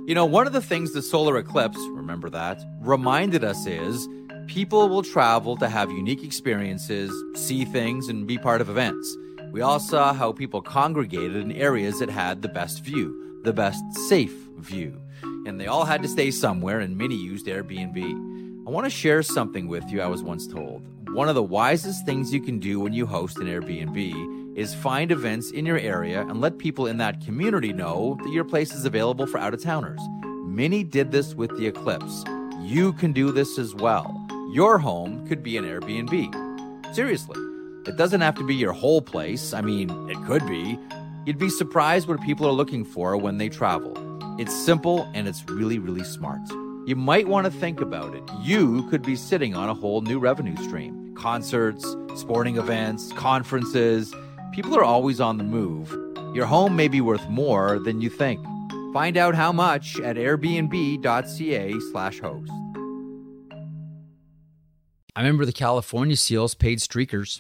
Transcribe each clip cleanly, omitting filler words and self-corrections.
You know, one of the things the solar eclipse, remember that, reminded us is people will travel to have unique experiences, see things, and be part of events. We all saw how people congregated in areas that had the best view, the best safe view. And they all had to stay somewhere, and many used Airbnb. I want to share something with you I was once told. One of the wisest things you can do when you host an Airbnb is find events in your area and let people in that community know that your place is available for out-of-towners. Many did this with the eclipse. You can do this as well. Your home could be an Airbnb. Seriously. It doesn't have to be your whole place. I mean, it could be. You'd be surprised what people are looking for when they travel. It's simple and it's really, really smart. You might want to think about it. You could be sitting on a whole new revenue stream. Concerts, sporting events, conferences. People are always on the move. Your home may be worth more than you think. Find out how much at airbnb.ca/host. I remember the California Seals paid streakers.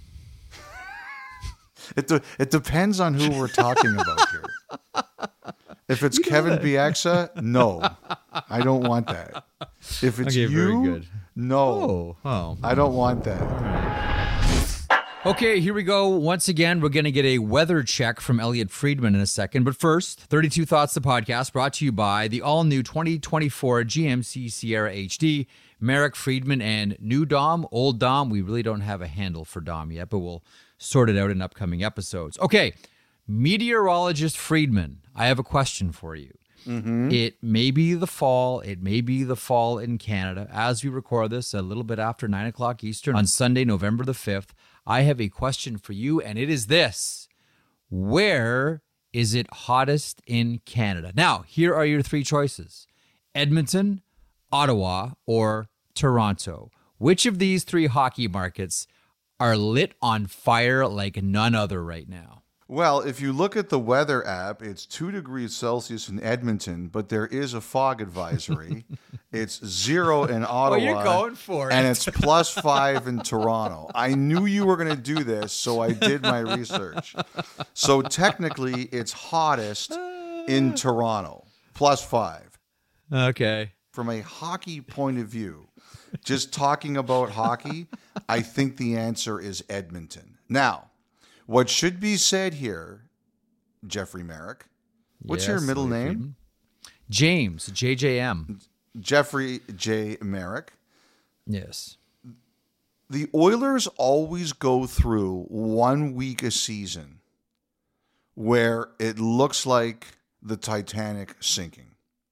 It depends on who we're talking about here. If it's Kevin Bieksa, no, I don't want that. If it's you, no, I don't want that. Okay, here we go. Once again, we're going to get a weather check from Elliot Friedman in a second. But first, 32 Thoughts, the podcast, brought to you by the all-new 2024 GMC Sierra HD, Merrick Friedman, and new Dom, old Dom. We really don't have a handle for Dom yet, but we'll sort it out in upcoming episodes. Okay, meteorologist Friedman, I have a question for you. Mm-hmm. It may be the fall. It may be the fall in Canada. As we record this, a little bit after 9 o'clock Eastern on Sunday, November the 5th, I have a question for you, and it is this. Where is it hottest in Canada? Now, here are your three choices. Edmonton, Ottawa, or Toronto. Which of these three hockey markets are lit on fire like none other right now? Well, if you look at the weather app, it's 2 degrees Celsius in Edmonton, but there is a fog advisory. It's 0 in Ottawa. Oh, you're going for it. And it's +5 in Toronto. I knew you were going to do this, so I did my research. So technically, it's hottest in Toronto, +5. Okay. From a hockey point of view, just talking about hockey, I think the answer is Edmonton. Now, what should be said here, Jeffrey Merrick, what's your middle name? James, JJM. Jeffrey J. Merrick. Yes. The Oilers always go through 1 week a season where it looks like the Titanic sinking.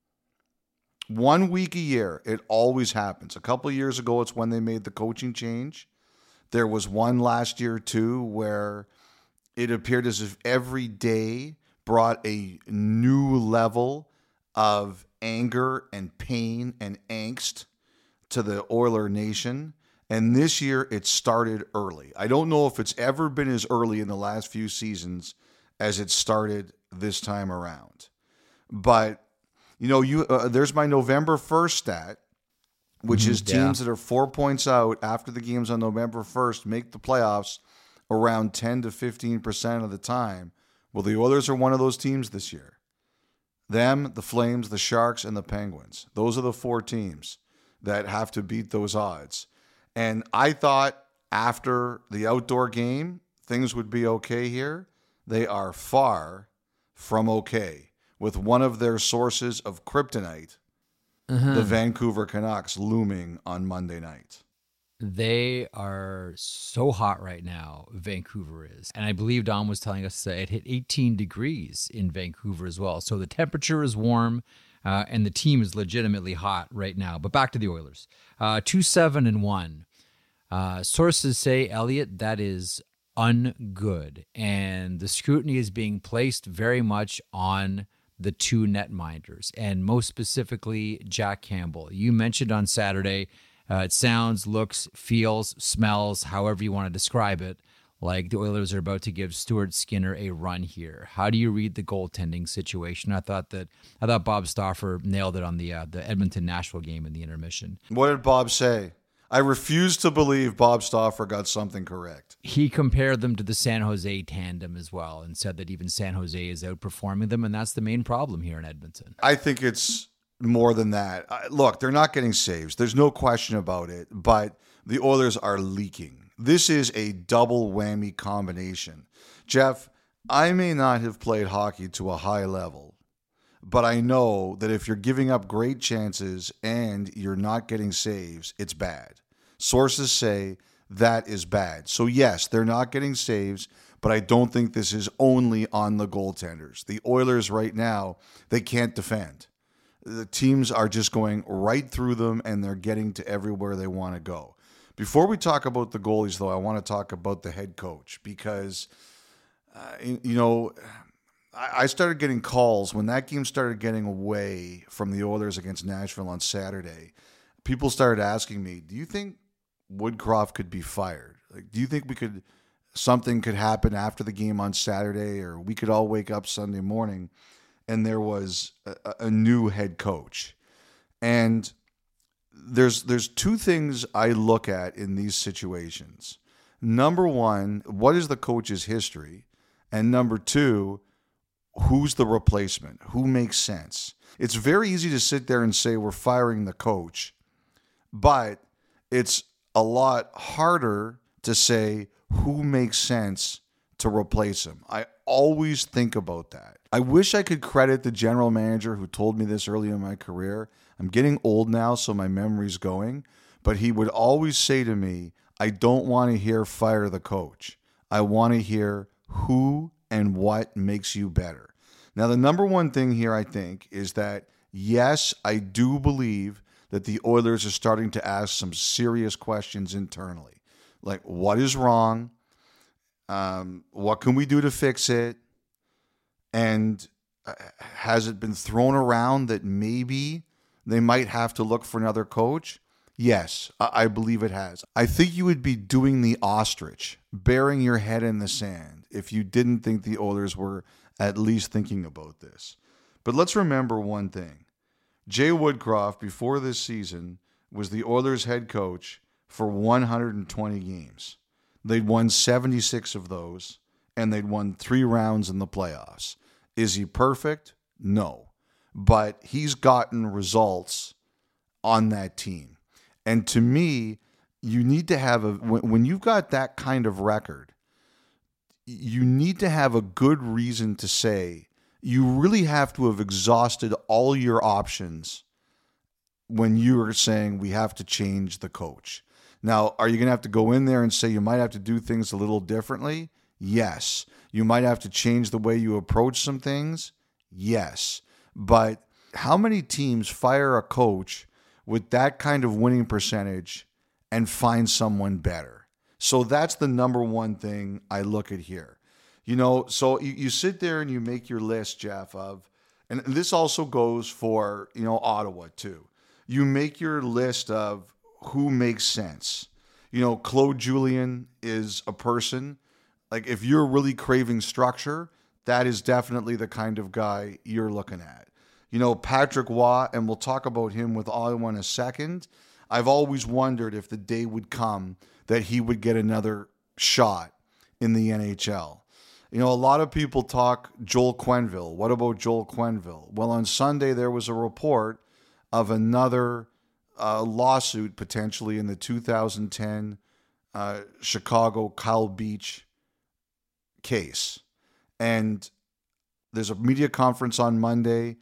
1 week a year, it always happens. A couple of years ago, it's when they made the coaching change. There was one last year, too, where it appeared as if every day brought a new level of anger and pain and angst to the Oiler Nation. And this year, it started early. I don't know if it's ever been as early in the last few seasons as it started this time around. But, you know, there's my November 1st stat, which is teams that are 4 points out after the games on November 1st make the playoffs around 10 to 15% of the time. Well, the Oilers are one of those teams this year. Them, the Flames, the Sharks, and the Penguins. Those are the 4 teams that have to beat those odds. And I thought after the outdoor game, things would be okay here. They are far from okay, with one of their sources of kryptonite, the Vancouver Canucks, looming on Monday night. They are so hot right now, Vancouver is. And I believe Dom was telling us that it hit 18 degrees in Vancouver as well. So the temperature is warm, and the team is legitimately hot right now. But back to the Oilers. 2-7-1. Sources say, Elliot, that is ungood. And the scrutiny is being placed very much on the 2 netminders, and most specifically, Jack Campbell. You mentioned on Saturday, it sounds, looks, feels, smells, however you want to describe it, like the Oilers are about to give Stuart Skinner a run here. How do you read the goaltending situation? I thought Bob Stauffer nailed it on the Edmonton-Nashville game in the intermission. What did Bob say? I refuse to believe Bob Stauffer got something correct. He compared them to the San Jose tandem as well and said that even San Jose is outperforming them, and that's the main problem here in Edmonton. I think it's more than that. Look, they're not getting saves. There's no question about it, but the Oilers are leaking. This is a double whammy combination. Jeff, I may not have played hockey to a high level, but I know that if you're giving up great chances and you're not getting saves, it's bad. Sources say that is bad. So yes, they're not getting saves, but I don't think this is only on the goaltenders. The Oilers right now, they can't defend. The teams are just going right through them, and they're getting to everywhere they want to go. Before we talk about the goalies, though, I want to talk about the head coach because, I started getting calls when that game started getting away from the Oilers against Nashville on Saturday. People started asking me, do you think Woodcroft could be fired? Like, do you think something could happen after the game on Saturday, or we could all wake up Sunday morning and there was a new head coach? And there's two things I look at in these situations. Number one, what is the coach's history? And number two, who's the replacement? Who makes sense? It's very easy to sit there and say we're firing the coach, but it's a lot harder to say who makes sense to replace him. I always think about that. I wish I could credit the general manager who told me this early in my career. I'm getting old now, so my memory's going, but he would always say to me, I don't want to hear fire the coach. I want to hear who and what makes you better. Now, the number one thing here, I think, is that, yes, I do believe that the Oilers are starting to ask some serious questions internally. Like, what is wrong? What can we do to fix it? And has it been thrown around that maybe they might have to look for another coach? Yes, I believe it has. I think you would be doing the ostrich, burying your head in the sand, if you didn't think the Oilers were at least thinking about this. But let's remember one thing. Jay Woodcroft, before this season, was the Oilers head coach for 120 games. They'd won 76 of those, and they'd won 3 rounds in the playoffs. Is he perfect? No. But he's gotten results on that team. And to me, you need to have when you've got that kind of record, you need to have a good reason to say you really have to have exhausted all your options when you are saying we have to change the coach. Now, are you going to have to go in there and say you might have to do things a little differently? Yes. You might have to change the way you approach some things? Yes. But how many teams fire a coach with that kind of winning percentage and find someone better? So that's the number one thing I look at here. So you sit there and you make your list, Jeff, and this also goes for, Ottawa too. You make your list of who makes sense. Claude Julien is a person. Like, if you're really craving structure, that is definitely the kind of guy you're looking at. Patrick Waugh, and we'll talk about him with Ottawa in a second. I've always wondered if the day would come that he would get another shot in the NHL. A lot of people talk Joel Quenneville. What about Joel Quenneville? Well, on Sunday, there was a report of another lawsuit potentially in the 2010 Chicago Kyle Beach case. And there's a media conference on Monday.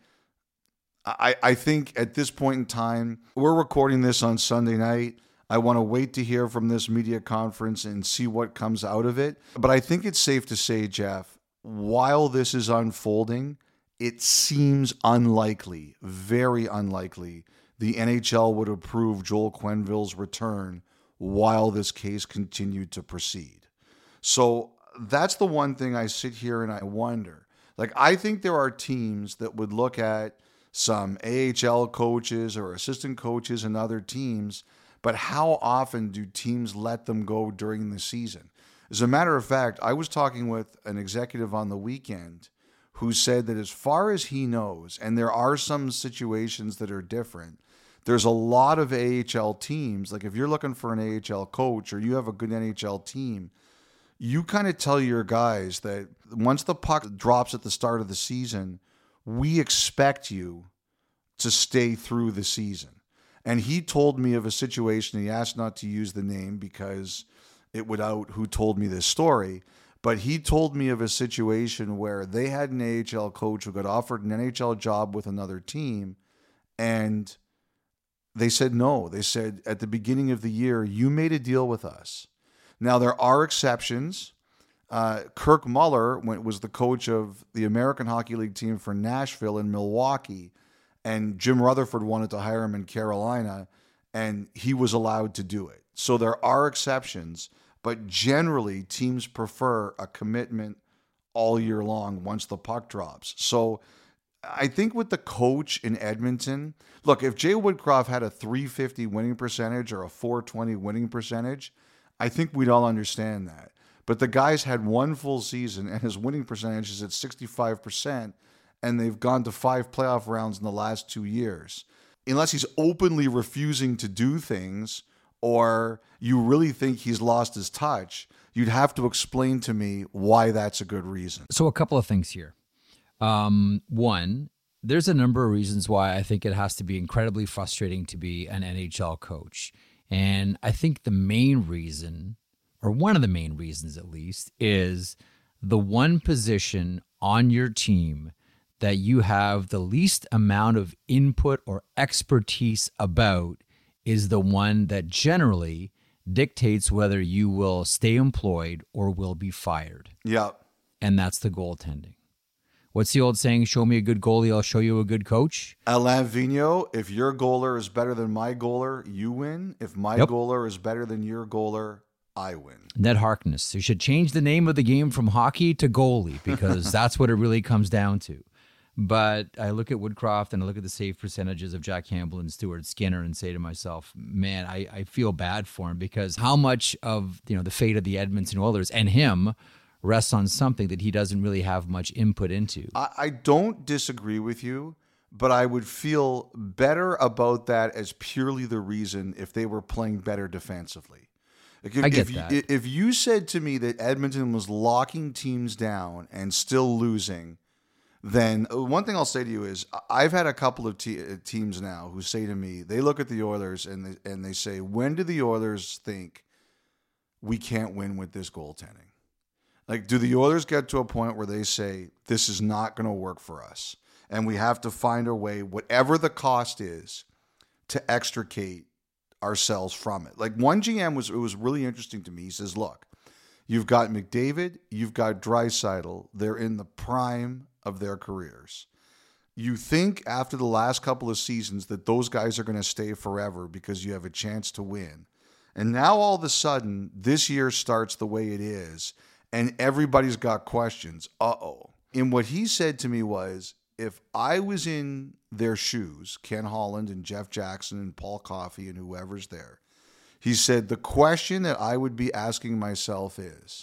I think at this point in time, we're recording this on Sunday night. I want to wait to hear from this media conference and see what comes out of it. But I think it's safe to say, Jeff, while this is unfolding, it seems unlikely, very unlikely, the NHL would approve Joel Quenneville's return while this case continued to proceed. So that's the one thing I sit here and I wonder. Like, I think there are teams that would look at some AHL coaches or assistant coaches and other teams, but how often do teams let them go during the season? As a matter of fact, I was talking with an executive on the weekend who said that as far as he knows, and there are some situations that are different, there's a lot of AHL teams. Like if you're looking for an AHL coach or you have a good NHL team, you kind of tell your guys that once the puck drops at the start of the season, we expect you to stay through the season. And he told me of a situation, he asked not to use the name because it would out who told me this story, but he told me of a situation where they had an AHL coach who got offered an NHL job with another team, and they said no. They said at the beginning of the year, you made a deal with us. Now, there are exceptions. Kirk Muller was the coach of the American Hockey League team for Nashville and Milwaukee, and Jim Rutherford wanted to hire him in Carolina, and he was allowed to do it. So there are exceptions, but generally teams prefer a commitment all year long once the puck drops. So I think with the coach in Edmonton, look, if Jay Woodcroft had a .350 winning percentage or a .420 winning percentage, I think we'd all understand that. But the guy's had one full season and his winning percentage is at 65%, and they've gone to 5 playoff rounds in the last 2 years. Unless he's openly refusing to do things or you really think he's lost his touch, you'd have to explain to me why that's a good reason. So a couple of things here. One, there's a number of reasons why I think it has to be incredibly frustrating to be an NHL coach. And I think the main reason, or one of the main reasons at least, is the one position on your team that you have the least amount of input or expertise about is the one that generally dictates whether you will stay employed or will be fired. Yeah. And that's the goaltending. What's the old saying? Show me a good goalie, I'll show you a good coach. Alain Vigneault, if your goaler is better than my goaler, you win. If my goaler is better than your goaler, I win. Ned Harkness. You should change the name of the game from hockey to goalie because that's what it really comes down to. But I look at Woodcroft and I look at the save percentages of Jack Campbell and Stuart Skinner and say to myself, man, I feel bad for him because how much of the fate of the Edmonton Oilers and him rests on something that he doesn't really have much input into. I don't disagree with you, but I would feel better about that as purely the reason if they were playing better defensively. I get that. If you said to me that Edmonton was locking teams down and still losing, then one thing I'll say to you is I've had a couple of teams now who say to me, they look at the Oilers and they say, when do the Oilers think we can't win with this goaltending? Like, do the Oilers get to a point where they say, this is not going to work for us, and we have to find a way, whatever the cost is, to extricate ourselves from it? Like, one GM it was really interesting to me. He says, look, you've got McDavid, you've got Draisaitl. They're in the prime of their careers. You think after the last couple of seasons that those guys are going to stay forever because you have a chance to win. And now all of a sudden, this year starts the way it is, and everybody's got questions. And what he said to me was, if I was in their shoes, Ken Holland and Jeff Jackson and Paul Coffey and whoever's there, he said, the question that I would be asking myself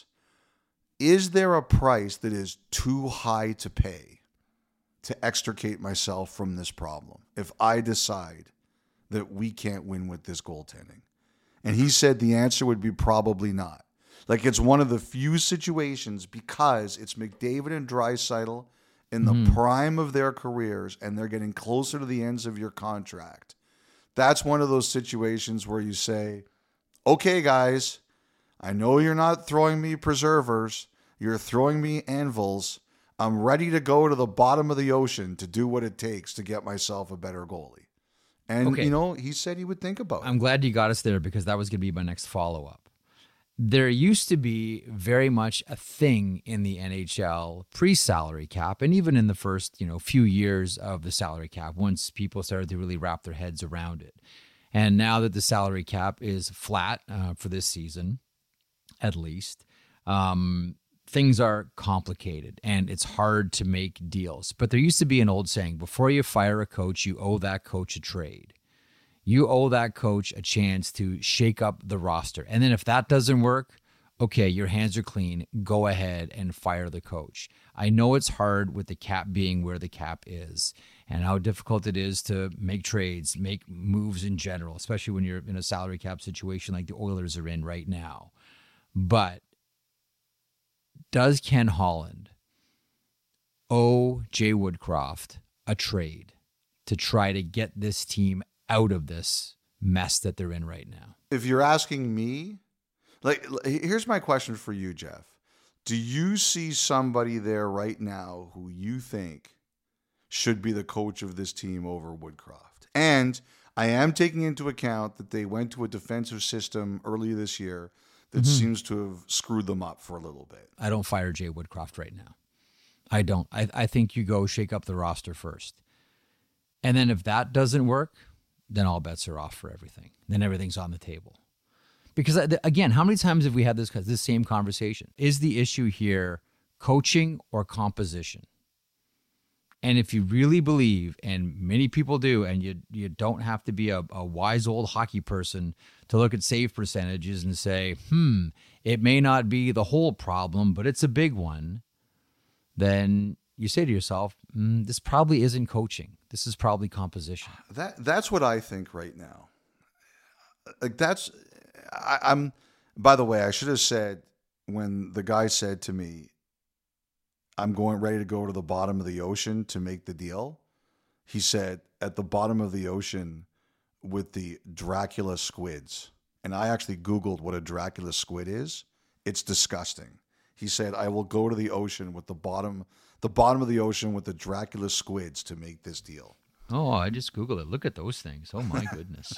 is there a price that is too high to pay to extricate myself from this problem if I decide that we can't win with this goaltending? And he said the answer would be probably not. Like, it's one of the few situations because it's McDavid and Draisaitl in the prime of their careers and they're getting closer to the ends of your contract. That's one of those situations where you say, okay, guys, I know you're not throwing me preservers. You're throwing me anvils. I'm ready to go to the bottom of the ocean to do what it takes to get myself a better goalie. And, he said he would think about it. I'm glad you got us there because that was going to be my next follow-up. There used to be very much a thing in the NHL pre-salary cap, and even in the first, few years of the salary cap, once people started to really wrap their heads around it. And now that the salary cap is flat for this season, at least, things are complicated and it's hard to make deals. But there used to be an old saying, before you fire a coach, you owe that coach a trade. You owe that coach a chance to shake up the roster. And then if that doesn't work, okay, your hands are clean, go ahead and fire the coach. I know it's hard with the cap being where the cap is and how difficult it is to make trades, make moves in general, especially when you're in a salary cap situation like the Oilers are in right now. But does Ken Holland owe Jay Woodcroft a trade to try to get this team out of this mess that they're in right now? If you're asking me, like, here's my question for you, Jeff. Do you see somebody there right now who you think should be the coach of this team over Woodcroft? And I am taking into account that they went to a defensive system earlier this year that seems to have screwed them up for a little bit. I don't fire Jay Woodcroft right now. I don't. I think you go shake up the roster first. And then if that doesn't work, then all bets are off for everything. Then everything's on the table. Because, again, how many times have we had this same conversation? Is the issue here coaching or composition? And if you really believe, and many people do, and you don't have to be a wise old hockey person to look at save percentages and say, it may not be the whole problem, but it's a big one, then you say to yourself, this probably isn't coaching. This is probably composition. That's what I think right now. Like I'm. By the way, I should have said when the guy said to me, I'm ready to go to the bottom of the ocean to make the deal. He said, at the bottom of the ocean with the Dracula squids. And I actually Googled what a Dracula squid is. It's disgusting. He said, I will go to the ocean with the bottom of the ocean with the Dracula squids to make this deal. Oh, I just Googled it. Look at those things. Oh my goodness.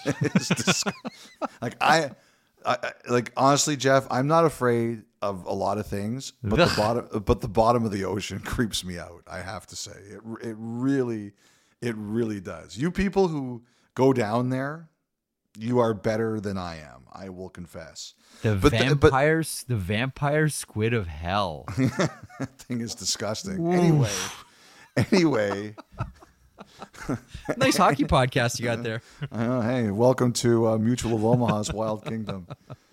Like like honestly, Jeff, I'm not afraid of a lot of things, but the bottom of the ocean creeps me out. I have to say, it really does. You people who go down there, you are better than I am. I will confess. The vampire squid of hell. That thing is disgusting. Ooh. Anyway. Nice hockey podcast you got there. Hey, welcome to Mutual of Omaha's Wild Kingdom.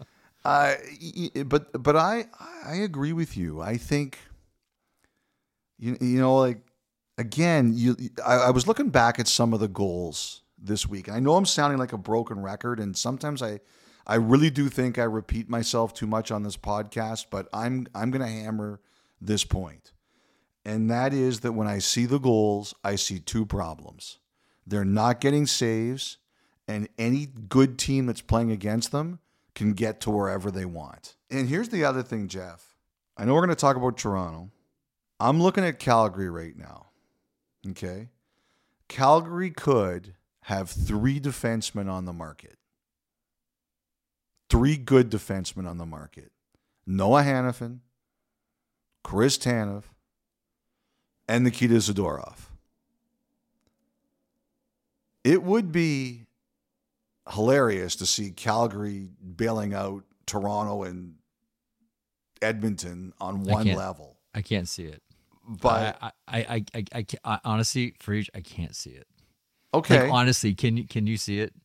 But I agree with you. I think you know, like, again, I was looking back at some of the goals this week. I know I'm sounding like a broken record, and sometimes I really do think I repeat myself too much on this podcast, but I'm going to hammer this point. And that is that when I see the goals, I see two problems. They're not getting saves, and any good team that's playing against them can get to wherever they want. And here's the other thing, Jeff. I know we're going to talk about Toronto. I'm looking at Calgary right now. Okay? Calgary could have 3 defensemen on the market. 3 good defensemen on the market. Noah Hanifin, Chris Tanev, and Nikita Zadorov. It would be hilarious to see Calgary bailing out Toronto and Edmonton on one level. I can't see it. But I honestly, Frege, I can't see it. Okay. Like, honestly, can you see it?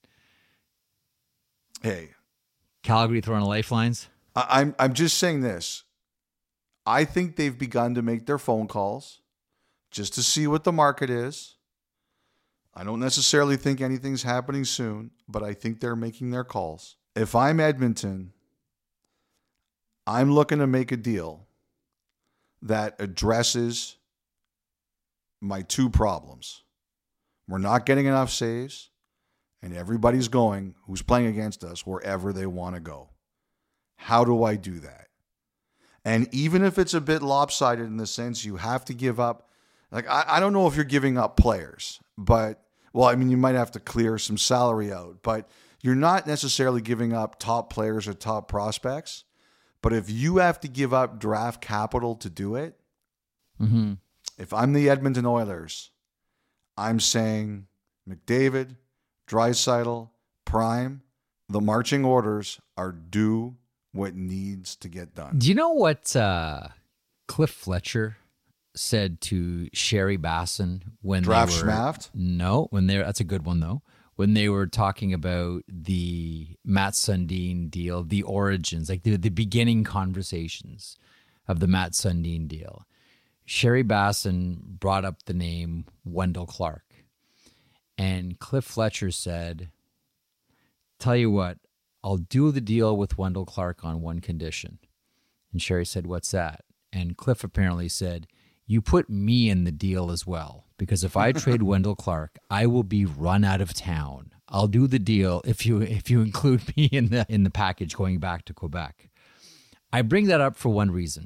Hey, Calgary throwing lifelines. I'm just saying this. I think they've begun to make their phone calls just to see what the market is. I don't necessarily think anything's happening soon, but I think they're making their calls. If I'm Edmonton, I'm looking to make a deal that addresses my 2 problems. We're not getting enough saves, and everybody's going, who's playing against us, wherever they want to go. How do I do that? And even if it's a bit lopsided in the sense you have to give up, like, I don't know if you're giving up players, but, well, I mean, you might have to clear some salary out, but you're not necessarily giving up top players or top prospects. But if you have to give up draft capital to do it, if I'm the Edmonton Oilers, I'm saying McDavid, Draisaitl, Prime, the marching orders are do what needs to get done. Do you know what Cliff Fletcher said to Sherry Basson when Draft Schmaft? No, when they're, that's a good one though. when they were talking about the Matt Sundin deal, the origins, like the beginning conversations of the Matt Sundin deal. Sherry Bassin brought up the name Wendell Clark. And Cliff Fletcher said, tell you what, I'll do the deal with Wendell Clark on one condition. And Sherry said, what's that? And Cliff apparently said, you put me in the deal as well, because if I trade Wendell Clark, I will be run out of town. I'll do the deal if you include me in the package going back to Quebec. I bring that up for one reason.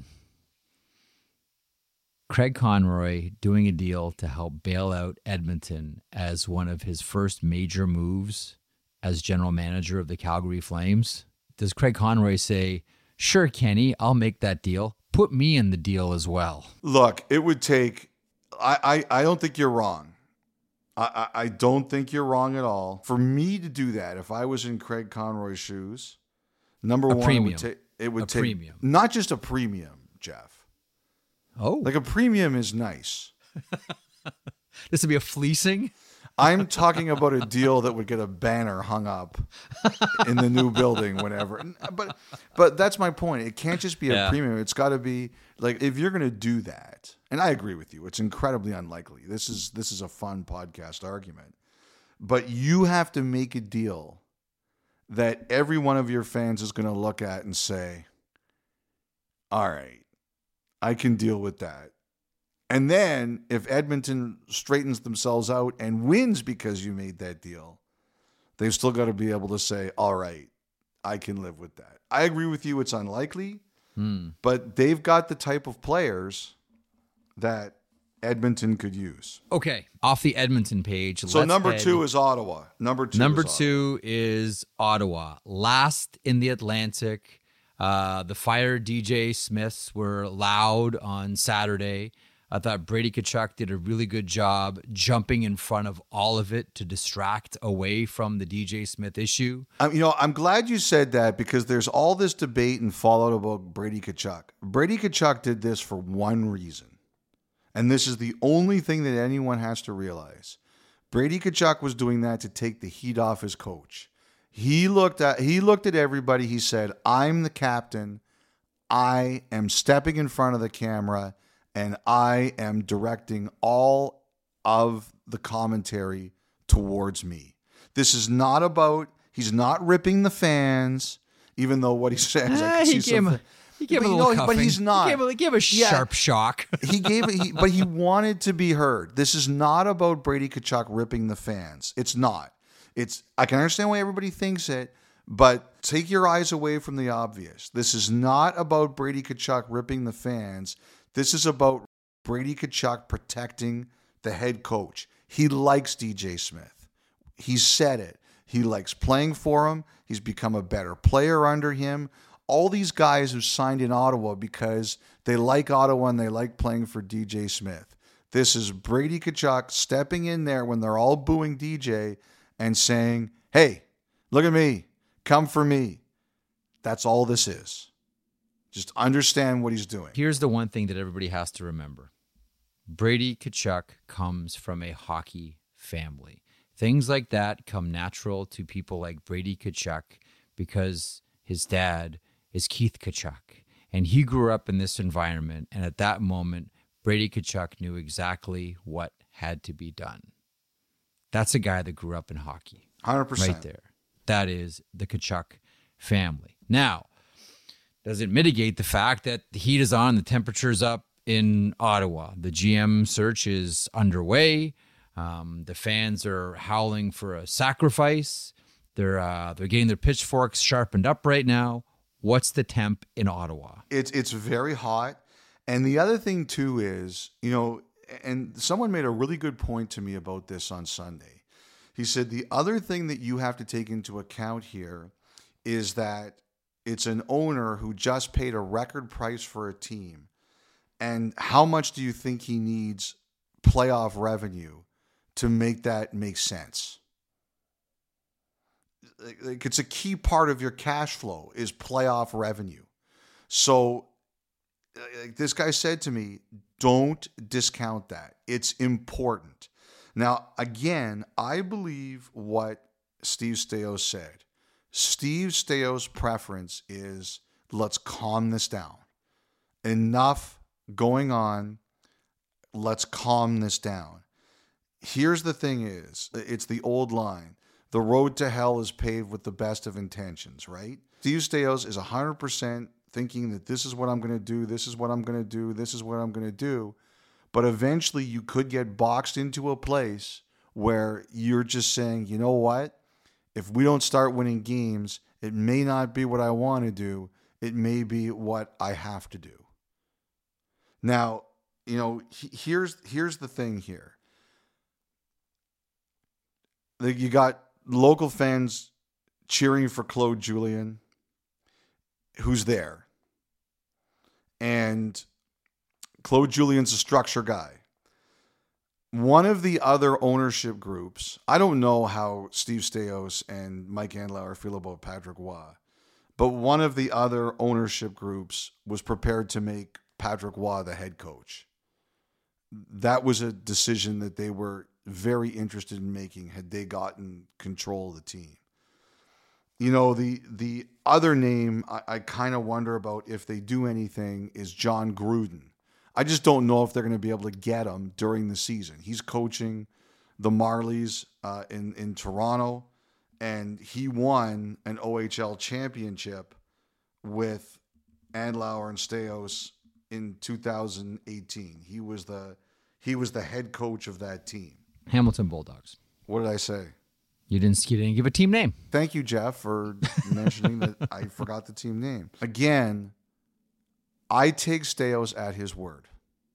Craig Conroy doing a deal to help bail out Edmonton as one of his first major moves as general manager of the Calgary Flames. Does Craig Conroy say, sure, Kenny, I'll make that deal. Put me in the deal as well. Look, it would take, I don't think you're wrong. I don't think you're wrong at all. For me to do that, if I was in Craig Conroy's shoes, number one, it would take premium. Not just a premium, Jeff. Oh. Like a premium is nice. This would be a fleecing? I'm talking about a deal that would get a banner hung up in the new building whenever. But that's my point. It can't just be a premium. It's got to be like, if you're going to do that, and I agree with you, it's incredibly unlikely. This is a fun podcast argument. But you have to make a deal that every one of your fans is going to look at and say, all right, I can deal with that. And then if Edmonton straightens themselves out and wins because you made that deal, they've still got to be able to say, all right, I can live with that. I agree with you. It's unlikely, but they've got the type of players that Edmonton could use. Okay. Off the Edmonton page. So number two is Ottawa. Number two is Ottawa. Last in the Atlantic. The Fire DJ Smiths were loud on Saturday. I thought Brady Tkachuk did a really good job jumping in front of all of it to distract away from the DJ Smith issue. I'm glad you said that, because there's all this debate and fallout about Brady Tkachuk. Brady Tkachuk did this for one reason, and this is the only thing that anyone has to realize. Brady Tkachuk was doing that to take the heat off his coach. He looked at everybody. He said, I'm the captain. I am stepping in front of the camera, and I am directing all of the commentary towards me. This is not about, he's not ripping the fans, even though what he says, he gave him a little cuffing. But he's not. He gave a sharp shock. But he wanted to be heard. This is not about Brady Tkachuk ripping the fans. It's not. I can understand why everybody thinks it, but take your eyes away from the obvious. This is not about Brady Tkachuk ripping the fans. This is about Brady Tkachuk protecting the head coach. He likes DJ Smith. He said it. He likes playing for him. He's become a better player under him. All these guys who signed in Ottawa because they like Ottawa and they like playing for DJ Smith. This is Brady Tkachuk stepping in there when they're all booing DJ and saying, hey, look at me. Come for me. That's all this is. Just understand what he's doing. Here's the one thing that everybody has to remember. Brady Tkachuk comes from a hockey family. Things like that come natural to people like Brady Tkachuk because his dad is Keith Tkachuk. And he grew up in this environment. And at that moment, Brady Tkachuk knew exactly what had to be done. That's a guy that grew up in hockey. 100%. Right there. That is the Tkachuk family. Now, does it mitigate the fact that the heat is on, the temperature's up in Ottawa? The GM search is underway. The fans are howling for a sacrifice. They're getting their pitchforks sharpened up right now. What's the temp in Ottawa? It's very hot. And the other thing, too, is, and someone made a really good point to me about this on Sunday. He said the other thing that you have to take into account here is that it's an owner who just paid a record price for a team. And how much do you think he needs playoff revenue to make that make sense? Like, it's a key part of your cash flow is playoff revenue. So this guy said to me, don't discount that. It's important. Now, again, I believe what Steve Staios said. Steve Staios' preference is, let's calm this down. Enough going on. Let's calm this down. Here's the thing is, it's the old line. The road to hell is paved with the best of intentions, right? Steve Staios is 100% thinking that this is what I'm going to do, this is what I'm going to do, this is what I'm going to do. But eventually you could get boxed into a place where you're just saying, you know what? If we don't start winning games, it may not be what I want to do. It may be what I have to do. Now, here's the thing here. You got local fans cheering for Claude Julien, who's there. And Claude Julien's a structure guy. One of the other ownership groups, I don't know how Steve Staios and Mike Andlauer feel about Patrick Roy, but one of the other ownership groups was prepared to make Patrick Roy the head coach. That was a decision that they were very interested in making had they gotten control of the team. The other name I kind of wonder about if they do anything is John Gruden. I just don't know if they're going to be able to get him during the season. He's coaching the Marlies in Toronto, and he won an OHL championship with Andlauer and Staios in 2018. He was the head coach of that team. Hamilton Bulldogs. What did I say? You didn't give a team name. Thank you, Jeff, for mentioning that I forgot the team name. Again, I take Staios at his word.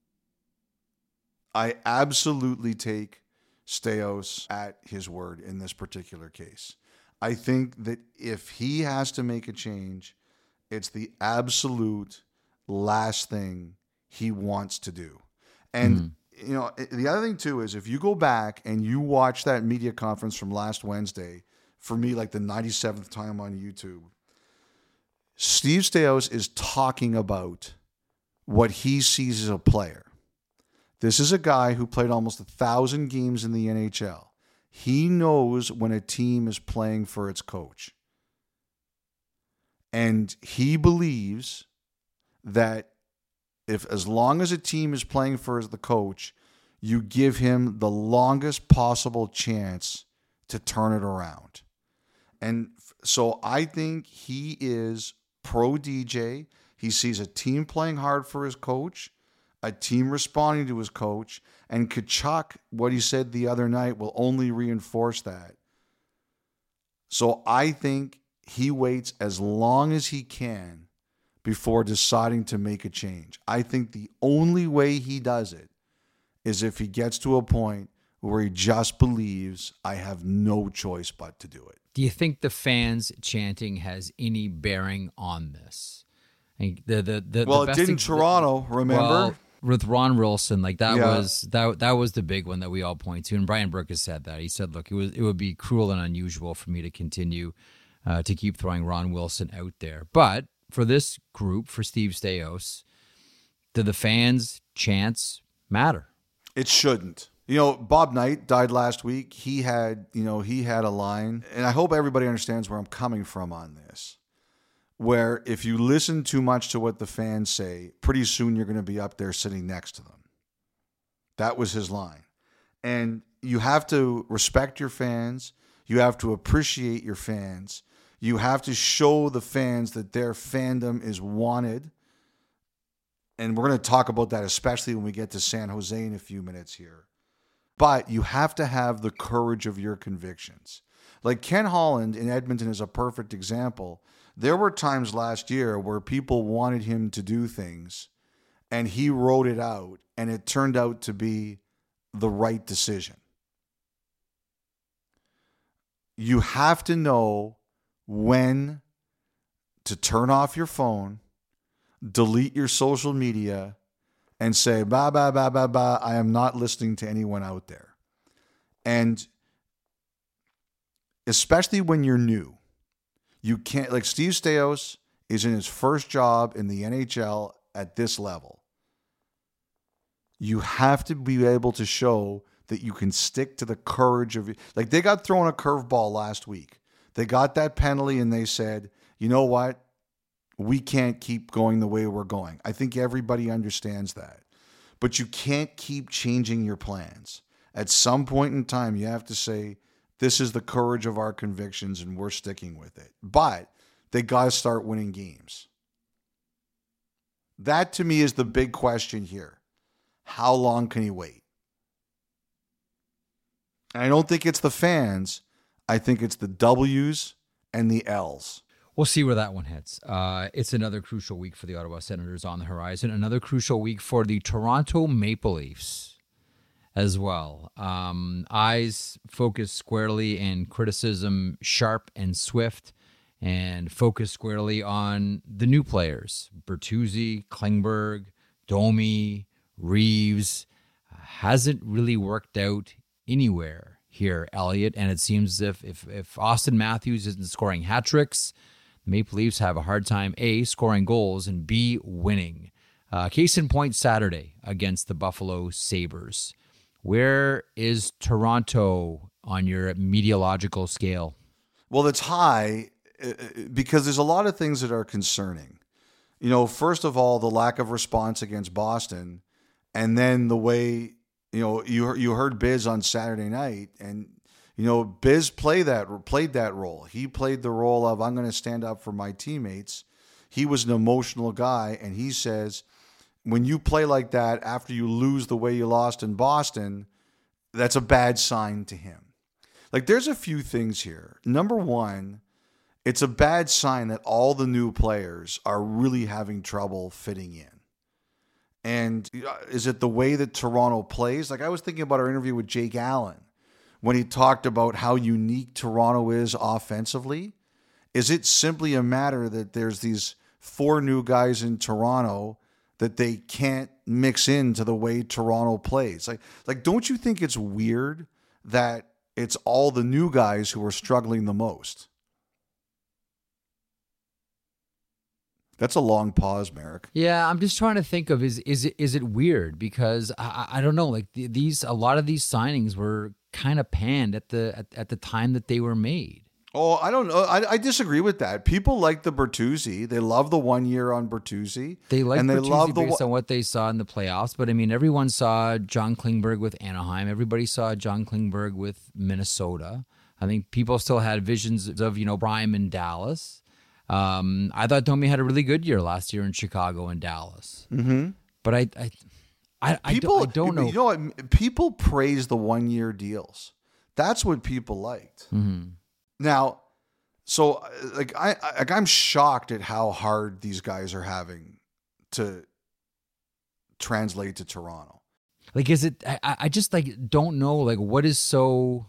I absolutely take Staios at his word in this particular case. I think that if he has to make a change, it's the absolute last thing he wants to do. And the other thing too is if you go back and you watch that media conference from last Wednesday, for me, like the 97th time on YouTube, Steve Staios is talking about what he sees as a player. This is a guy who played almost 1,000 games in the NHL. He knows when a team is playing for its coach. And he believes that as long as a team is playing for the coach, you give him the longest possible chance to turn it around. And so I think he is pro DJ. He sees a team playing hard for his coach, a team responding to his coach, and Tkachuk, what he said the other night, will only reinforce that. So I think he waits as long as he can before deciding to make a change. I think the only way he does it is if he gets to a point where he just believes, I have no choice but to do it. Do you think the fans chanting has any bearing on this? It did in Toronto, remember? Well, with Ron Wilson, that was the big one that we all point to. And Brian Burke has said that. He said, look, it would be cruel and unusual for me to continue to keep throwing Ron Wilson out there. But for this group, for Steve Staios, do the fans' chants matter? It shouldn't. Bob Knight died last week. He had a line, and I hope everybody understands where I'm coming from on this, where if you listen too much to what the fans say, pretty soon you're going to be up there sitting next to them. That was his line. And you have to respect your fans. You have to appreciate your fans. You have to show the fans that their fandom is wanted. And we're going to talk about that, especially when we get to San Jose in a few minutes here. But you have to have the courage of your convictions. Like Ken Holland in Edmonton is a perfect example. There were times last year where people wanted him to do things, and he wrote it out, and it turned out to be the right decision. You have to know when to turn off your phone, delete your social media, and say, bah, bah, bah, bah, bah, I am not listening to anyone out there. And especially when you're new, you can't, like Steve Staios is in his first job in the NHL at this level. You have to be able to show that you can stick to the courage of, like, they got thrown a curveball last week. They got that penalty and they said, you know what? We can't keep going the way we're going. I think everybody understands that. But you can't keep changing your plans. At some point in time, you have to say, this is the courage of our convictions and we're sticking with it. But they got to start winning games. That, to me, is the big question here. How long can he wait? And I don't think it's the fans. I think it's the W's and the L's. We'll see where that one hits. It's another crucial week for the Ottawa Senators on the horizon. Another crucial week for the Toronto Maple Leafs as well. Eyes focused squarely in criticism, sharp and swift, and focused squarely on the new players. Bertuzzi, Klingberg, Domi, Reeves. Hasn't really worked out anywhere here, Elliot. And it seems as if Austin Matthews isn't scoring hat tricks, Maple Leafs have a hard time, A, scoring goals, and B, winning. Case in point, Saturday against the Buffalo Sabres. Where is Toronto on your meteorological scale? Well, it's high because there's a lot of things that are concerning. You know, first of all, the lack of response against Boston, and then the way, you know, you heard Biz on Saturday night, and you know, Biz played that role. He played the role of, I'm going to stand up for my teammates. He was an emotional guy, and he says, when you play like that after you lose the way you lost in Boston, that's a bad sign to him. Like, there's a few things here. Number one, it's a bad sign that all the new players are really having trouble fitting in. And is it the way that Toronto plays? Like, I was thinking about our interview with Jake Allen, when he talked about how unique Toronto is offensively. Is it simply a matter that there's these 4 new guys in Toronto that they can't mix into the way Toronto plays? Like, don't you think it's weird that it's all the new guys who are struggling the most? That's a long pause, Merrick. Yeah, I'm just trying to think of is it weird, because I don't know, like a lot of these signings were kind of panned at the time that they were made. Oh, I don't know. I disagree with that. People like the Bertuzzi. They love the 1 year on Bertuzzi. They like and Bertuzzi they love based on what they saw in the playoffs. But I mean, everyone saw John Klingberg with Anaheim. Everybody saw John Klingberg with Minnesota. I think people still had visions of, you know, Prime in Dallas. I thought Domi had a really good year last year in Chicago and Dallas. Mm-hmm. But I don't know. You know what? People praise the 1 year deals. That's what people liked. Mm-hmm. Now, so I'm shocked at how hard these guys are having to translate to Toronto. Like, is it? I just don't know. Like, what is so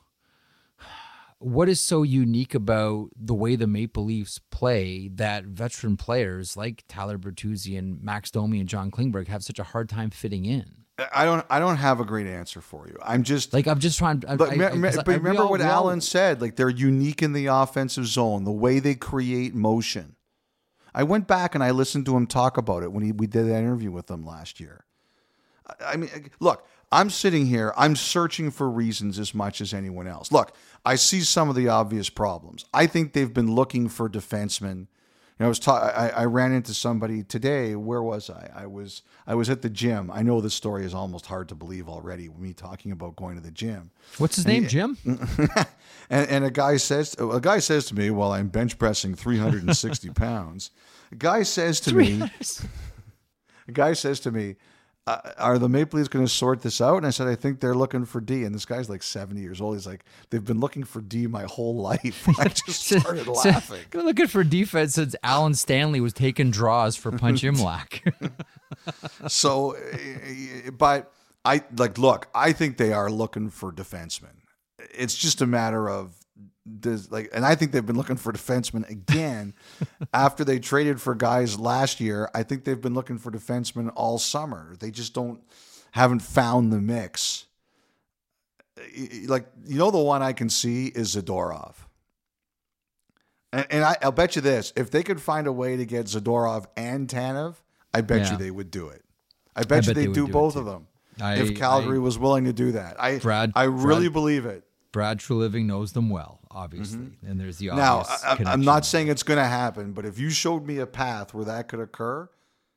unique about the way the Maple Leafs play that veteran players like Tyler Bertuzzi and Max Domi and John Klingberg have such a hard time fitting in? I don't have a great answer for you. I'm just trying. But remember what Alan said. Like, they're unique in the offensive zone, the way they create motion. I went back and I listened to him talk about it when we did that interview with him last year. I mean, look, I'm sitting here. I'm searching for reasons as much as anyone else. Look, I see some of the obvious problems. I think they've been looking for defensemen. You know, I ran into somebody today. Where was I? I was at the gym. I know this story is almost hard to believe already, me talking about going to the gym. What's his name, Jim? and a guy says to me, while I'm bench pressing 360 pounds, a guy says to me, are the Maple Leafs going to sort this out? And I said, I think they're looking for D. And this guy's like 70 years old. He's like, they've been looking for D my whole life. I just started laughing. They're looking for defense since Alan Stanley was taking draws for Punch Imlach. So, but look, I think they are looking for defensemen. It's just a matter of this, and I think they've been looking for defensemen again after they traded for guys last year. I think they've been looking for defensemen all summer. They just haven't found the mix. Like, you know, the one I can see is Zadorov. And I'll bet you this, if they could find a way to get Zadorov and Tanev, I bet you they would do it. I bet you they'd do both of them. if Calgary was willing to do that. I really believe it. Brad Treliving knows them well, obviously, and there's the Now, obvious I'm connection not there. saying it's going to happen, but if you showed me a path where that could occur,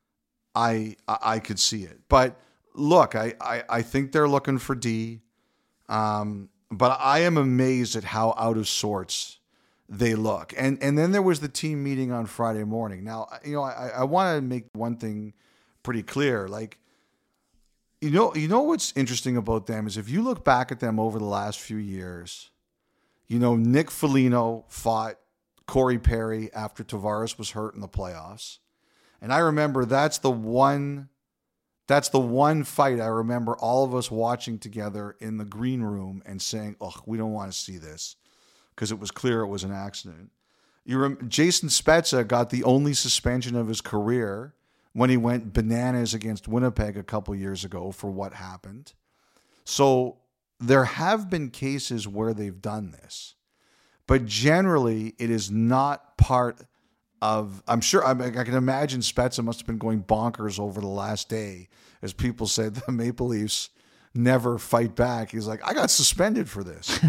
I could see it. But look, I think they're looking for D, but I am amazed at how out of sorts they look. And then there was the team meeting on Friday morning. Now, I want to make one thing pretty clear. Like, you know what's interesting about them is if you look back at them over the last few years, Nick Foligno fought Corey Perry after Tavares was hurt in the playoffs. And I remember that's the one fight I remember all of us watching together in the green room and saying, "Oh, we don't want to see this," because it was clear it was an accident. Jason Spezza got the only suspension of his career when he went bananas against Winnipeg a couple years ago for what happened. So there have been cases where they've done this, but generally it is not part of, I can imagine Spezza must have been going bonkers over the last day as people said the Maple Leafs never fight back. He's like, I got suspended for this.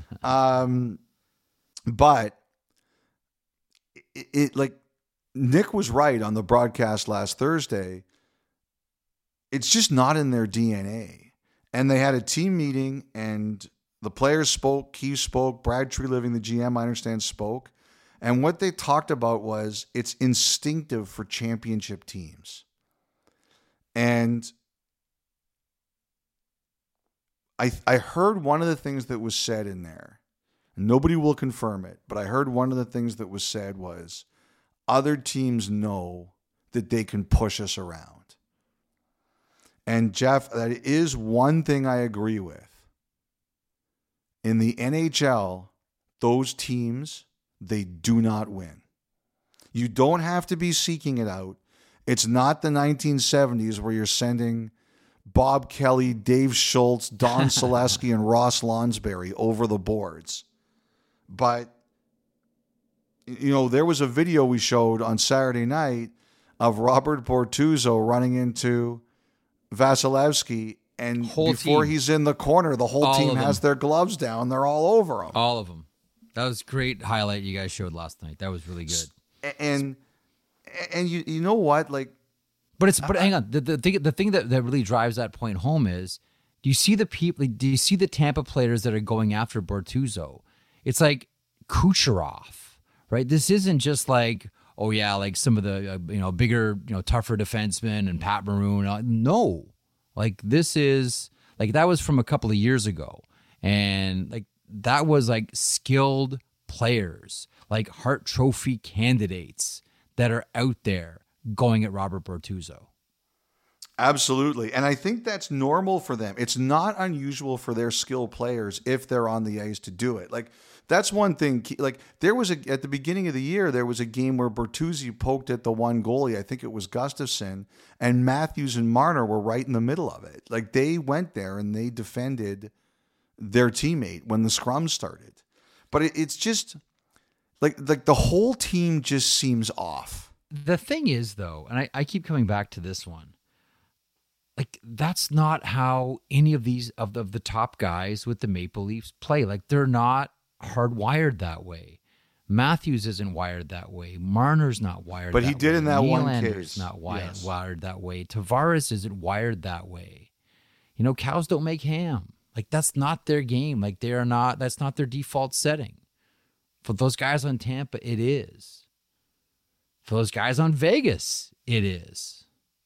But it like Nick was right on the broadcast last Thursday. It's just not in their DNA. And they had a team meeting and the players spoke, Keefe spoke, Brad Treliving, the GM, I understand, spoke. And what they talked about was it's instinctive for championship teams. And I heard one of the things that was said in there. Nobody will confirm it, but I heard one of the things that was said was other teams know that they can push us around. And Jeff, that is one thing I agree with. In the NHL, those teams, they do not win. You don't have to be seeking it out. It's not the 1970s where you're sending Bob Kelly, Dave Schultz, Don Selesky, and Ross Lonsberry over the boards. But, there was a video we showed on Saturday night of Robert Bortuzzo running into Vasilevsky, and before he's in the corner, the whole team has their gloves down. They're all over him. All of them. That was a great highlight you guys showed last night. That was really good. And you know what? Like, but hang on. The thing that really drives that point home is, do you see the people? Do you see the Tampa players that are going after Bortuzzo? It's like Kucherov, right? This isn't just like, oh yeah, like some of the bigger, tougher defensemen and Pat Maroon. No, like this is like that was from a couple of years ago, and like that was like skilled players, like Hart Trophy candidates that are out there going at Robert Bortuzzo. Absolutely. And I think that's normal for them. It's not unusual for their skilled players if they're on the ice to do it. Like, that's one thing. Like, at the beginning of the year, there was a game where Bertuzzi poked at the one goalie. I think it was Gustafsson, and Matthews and Marner were right in the middle of it. Like, they went there and they defended their teammate when the scrum started. But it's just like the whole team just seems off. The thing is, though, and I keep coming back to this one, like, that's not how any of these of the top guys with the Maple Leafs play. Like, they're not hardwired that way. Matthews isn't wired that way. Marner's not wired that way. But he did in that one Nylander's case. Not Yes. wired that way. Tavares isn't wired that way. Cows don't make ham. Like, that's not their game. Like, that's not their default setting. For those guys on Tampa, it is. For those guys on Vegas, it is.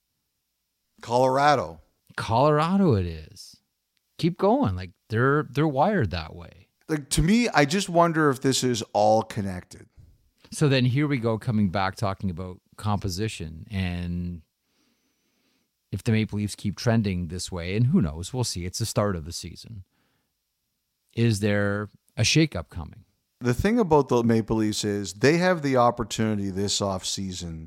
Colorado, it is. Keep going. Like, they're wired that way. Like, to me, I just wonder if this is all connected. So then here we go, coming back, talking about composition, and if the Maple Leafs keep trending this way, and who knows, we'll see. It's the start of the season. Is there a shakeup coming? The thing about the Maple Leafs is they have the opportunity this offseason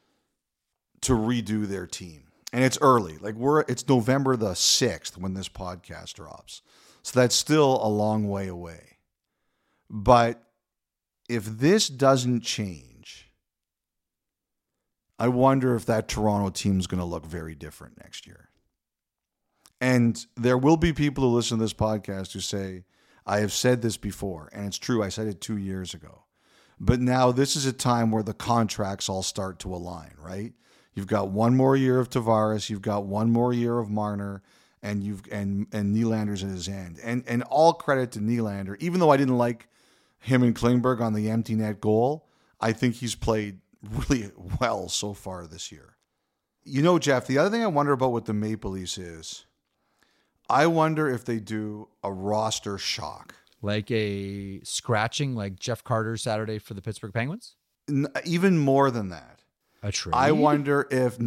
to redo their team. And it's early. Like, it's November the 6th when this podcast drops. So that's still a long way away. But if this doesn't change, I wonder if that Toronto team is going to look very different next year. And there will be people who listen to this podcast who say, I have said this before, and it's true. I said it 2 years ago. But now this is a time where the contracts all start to align, right? You've got one more year of Tavares, you've got one more year of Marner, and Nylander's at his end. And all credit to Nylander. Even though I didn't like him and Klingberg on the empty net goal, I think he's played really well so far this year. You know, Jeff, the other thing I wonder about with the Maple Leafs is I wonder if they do a roster shock. Like a scratching like Jeff Carter Saturday for the Pittsburgh Penguins? Even more than that. A trade? I wonder if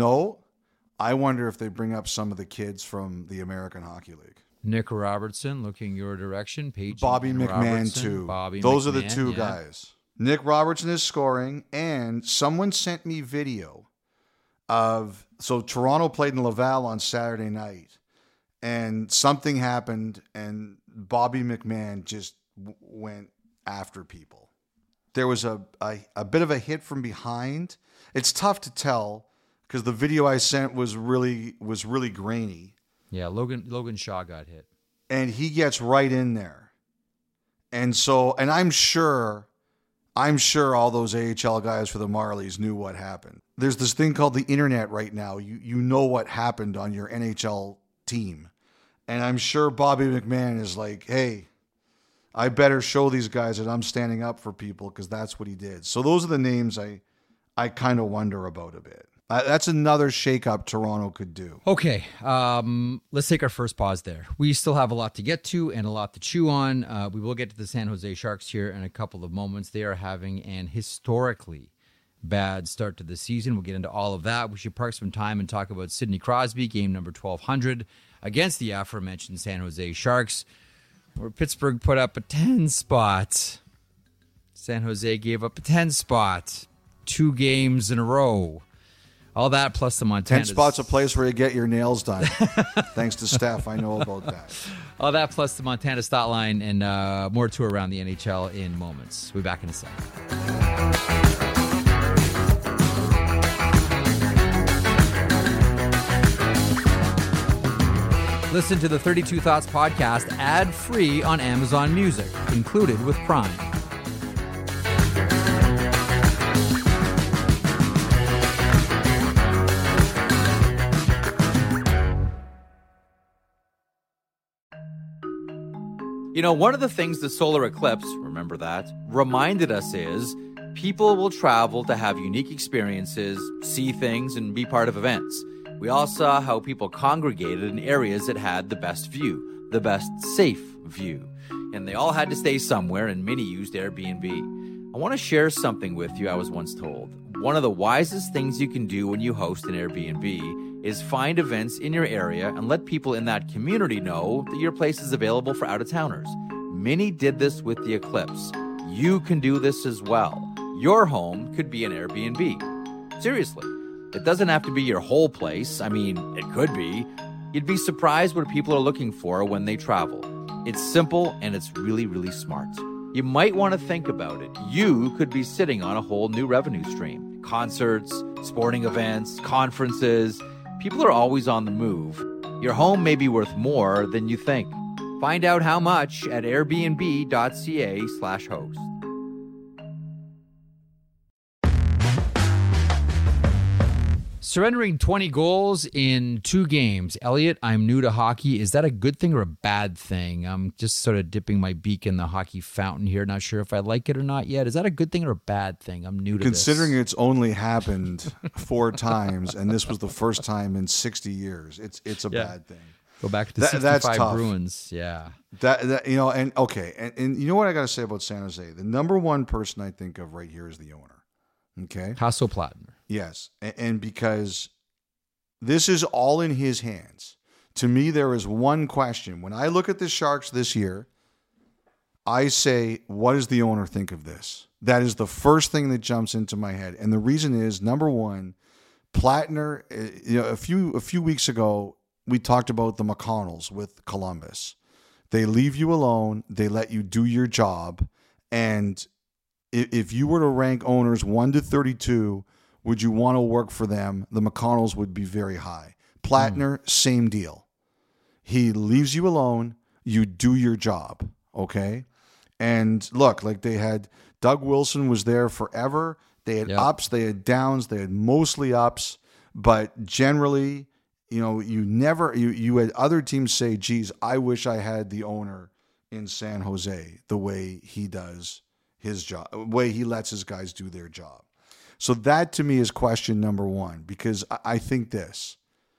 they bring up some of the kids from the American Hockey League. Nick Robertson looking your direction. Bobby McMahon, too. Those are the two guys. Nick Robertson is scoring, and someone sent me video of... So Toronto played in Laval on Saturday night, and something happened, and Bobby McMahon just went after people. There was a bit of a hit from behind. It's tough to tell because the video I sent was really grainy. Yeah, Logan Shaw got hit. And he gets right in there. And I'm sure all those AHL guys for the Marlies knew what happened. There's this thing called the internet right now. You know what happened on your NHL team. And I'm sure Bobby McMahon is like, hey, I better show these guys that I'm standing up for people because that's what he did. So those are the names I kind of wonder about a bit. That's another shakeup Toronto could do. Okay, let's take our first pause there. We still have a lot to get to and a lot to chew on. We will get to the San Jose Sharks here in a couple of moments. They are having an historically bad start to the season. We'll get into all of that. We should park some time and talk about Sidney Crosby, game number 1200 against the aforementioned San Jose Sharks, where Pittsburgh put up a 10 spot. San Jose gave up a 10 spot 2 games in a row. All that plus the Montana. 10 spots, a place where you get your nails done. Thanks to Steph, I know about that. All that plus the Montana stat line and more to around the NHL in moments. We'll be back in a second. Listen to the 32 Thoughts podcast ad-free on Amazon Music, included with Prime. You know, one of the things the solar eclipse, remember that, reminded us is people will travel to have unique experiences, see things, and be part of events. We all saw how people congregated in areas that had the best view, the best safe view. And they all had to stay somewhere, and many used Airbnb. I want to share something with you I was once told. One of the wisest things you can do when you host an Airbnb is find events in your area and let people in that community know that your place is available for out-of-towners. Many did this with the eclipse. You can do this as well. Your home could be an Airbnb. Seriously. It doesn't have to be your whole place. I mean, it could be. You'd be surprised what people are looking for when they travel. It's simple and it's really, really smart. You might want to think about it. You could be sitting on a whole new revenue stream. Concerts, sporting events, conferences. People are always on the move. Your home may be worth more than you think. Find out how much at airbnb.ca/host. Surrendering 20 goals in 2 games. Elliot, I'm new to hockey. Is that a good thing or a bad thing? I'm just sort of dipping my beak in the hockey fountain here. Not sure if I like it or not yet. Is that a good thing or a bad thing? I'm new to Considering this. it's only happened 4 times, and this was the first time in 60 years, it's a bad thing. Go back to the 65 Bruins. Yeah. That you know, and okay. And you know what I got to say about San Jose? The number one person I think of right here is the owner. Okay. Hasso Plattner. Yes. And because this is all in his hands. To me, there is one question. When I look at the Sharks this year, I say, what does the owner think of this? That is the first thing that jumps into my head. And the reason is, number one, Plattner, a few weeks ago, we talked about the McConnells with Columbus. They leave you alone. They let you do your job. And if you were to rank owners 1 to 32, would you want to work for them? The McConnells would be very high. Plattner, same deal. He leaves you alone. You do your job, okay? And look, like they had Doug Wilson was there forever. They had ups, they had downs, they had mostly ups, but generally, you had other teams say, geez, I wish I had the owner in San Jose the way he does his job, the way he lets his guys do their job. So that to me is question number one, because I think this.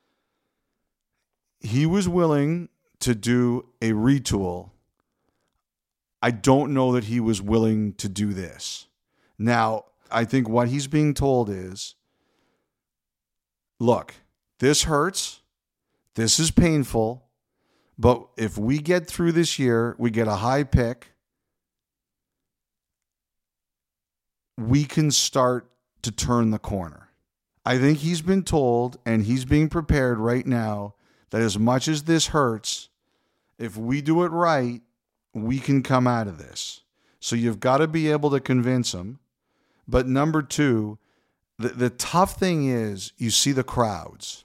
He was willing to do a retool. I don't know that he was willing to do this. Now, I think what he's being told is, look, this hurts. This is painful. But if we get through this year, we get a high pick, we can start to turn the corner. I think he's been told, and he's being prepared right now, that as much as this hurts, if we do it right, we can come out of this. So you've got to be able to convince him. But number two, the tough thing is you see the crowds.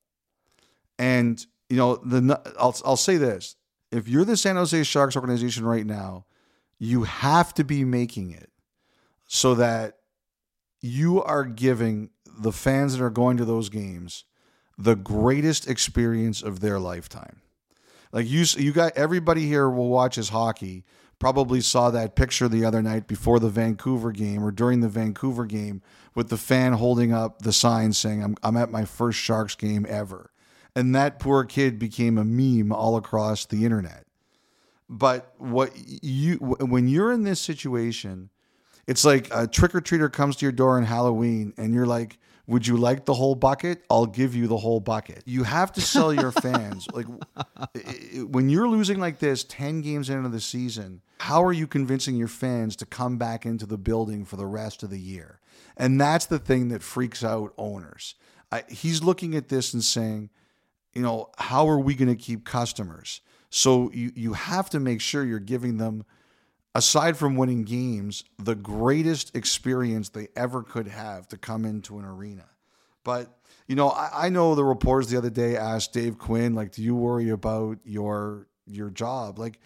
And, I'll say this. If you're the San Jose Sharks organization right now, you have to be making it so that you are giving the fans that are going to those games the greatest experience of their lifetime. Like you got everybody here will watch his hockey. Probably saw that picture the other night before the Vancouver game or during the Vancouver game with the fan holding up the sign saying, I'm at my first Sharks game ever. And that poor kid became a meme all across the internet. But when you're in this situation, it's like a trick-or-treater comes to your door on Halloween and you're like, would you like the whole bucket? I'll give you the whole bucket. You have to sell your fans. Like when you're losing like this 10 games into the season, how are you convincing your fans to come back into the building for the rest of the year? And that's the thing that freaks out owners. He's looking at this and saying, how are we going to keep customers? So you have to make sure you're giving them, aside from winning games, the greatest experience they ever could have to come into an arena. But, I know the reporters the other day asked Dave Quinn, like, do you worry about your job? Like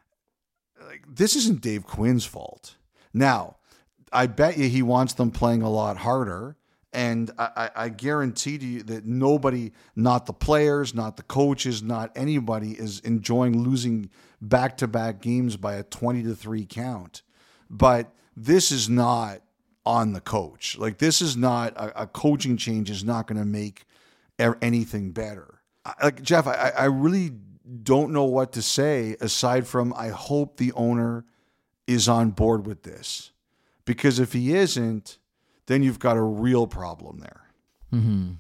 this isn't Dave Quinn's fault. Now, I bet you he wants them playing a lot harder. And I guarantee to you that nobody, not the players, not the coaches, not anybody is enjoying losing back-to-back games by a 20-3 count. But this is not on the coach. Like this is not a coaching change is not going to make anything better. Like Jeff, I really don't know what to say aside from I hope the owner is on board with this. Because if he isn't, then you've got a real problem there. Mm-hmm.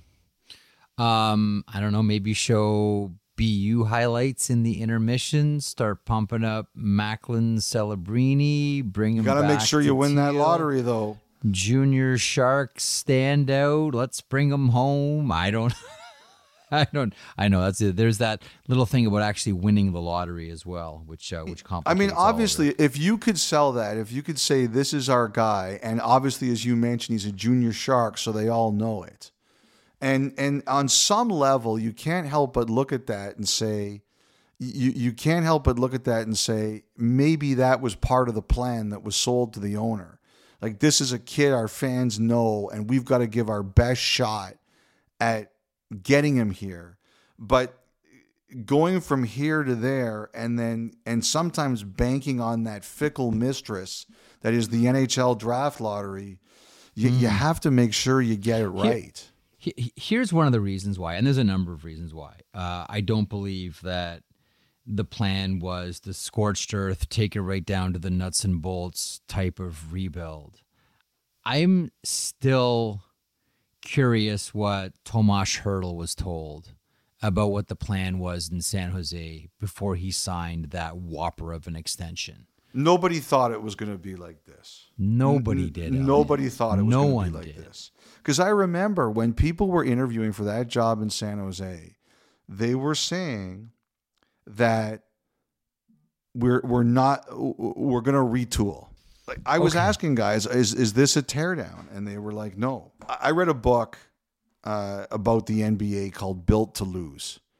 I don't know, maybe show BU highlights in the intermission, start pumping up Macklin Celebrini, bring him back. You got to make sure you win that lottery, though. Junior Sharks stand out. Let's bring them home. I know that's it. There's that little thing about actually winning the lottery as well, which complicates. I mean, obviously, if you could sell that, if you could say this is our guy, and obviously, as you mentioned, he's a junior Shark, so they all know it. And on some level, you can't help but look at that and say, you can't help but look at that and say, maybe that was part of the plan that was sold to the owner. Like, this is a kid our fans know, and we've got to give our best shot at getting him here. But going from here to there and sometimes banking on that fickle mistress that is the NHL draft lottery, you have to make sure you get it right. Here's one of the reasons why, and there's a number of reasons why. I don't believe that the plan was the scorched earth, take it right down to the nuts and bolts type of rebuild. I'm still curious what Tomas Hertl was told about what the plan was in San Jose before he signed that whopper of an extension. Nobody thought it was going to be like this. Nobody did. Nobody thought it was going to be like this. Because I remember when people were interviewing for that job in San Jose, they were saying that we're going to retool. Like I was asking guys, is this a teardown? And they were like, no. I read a book about the NBA called Built to Lose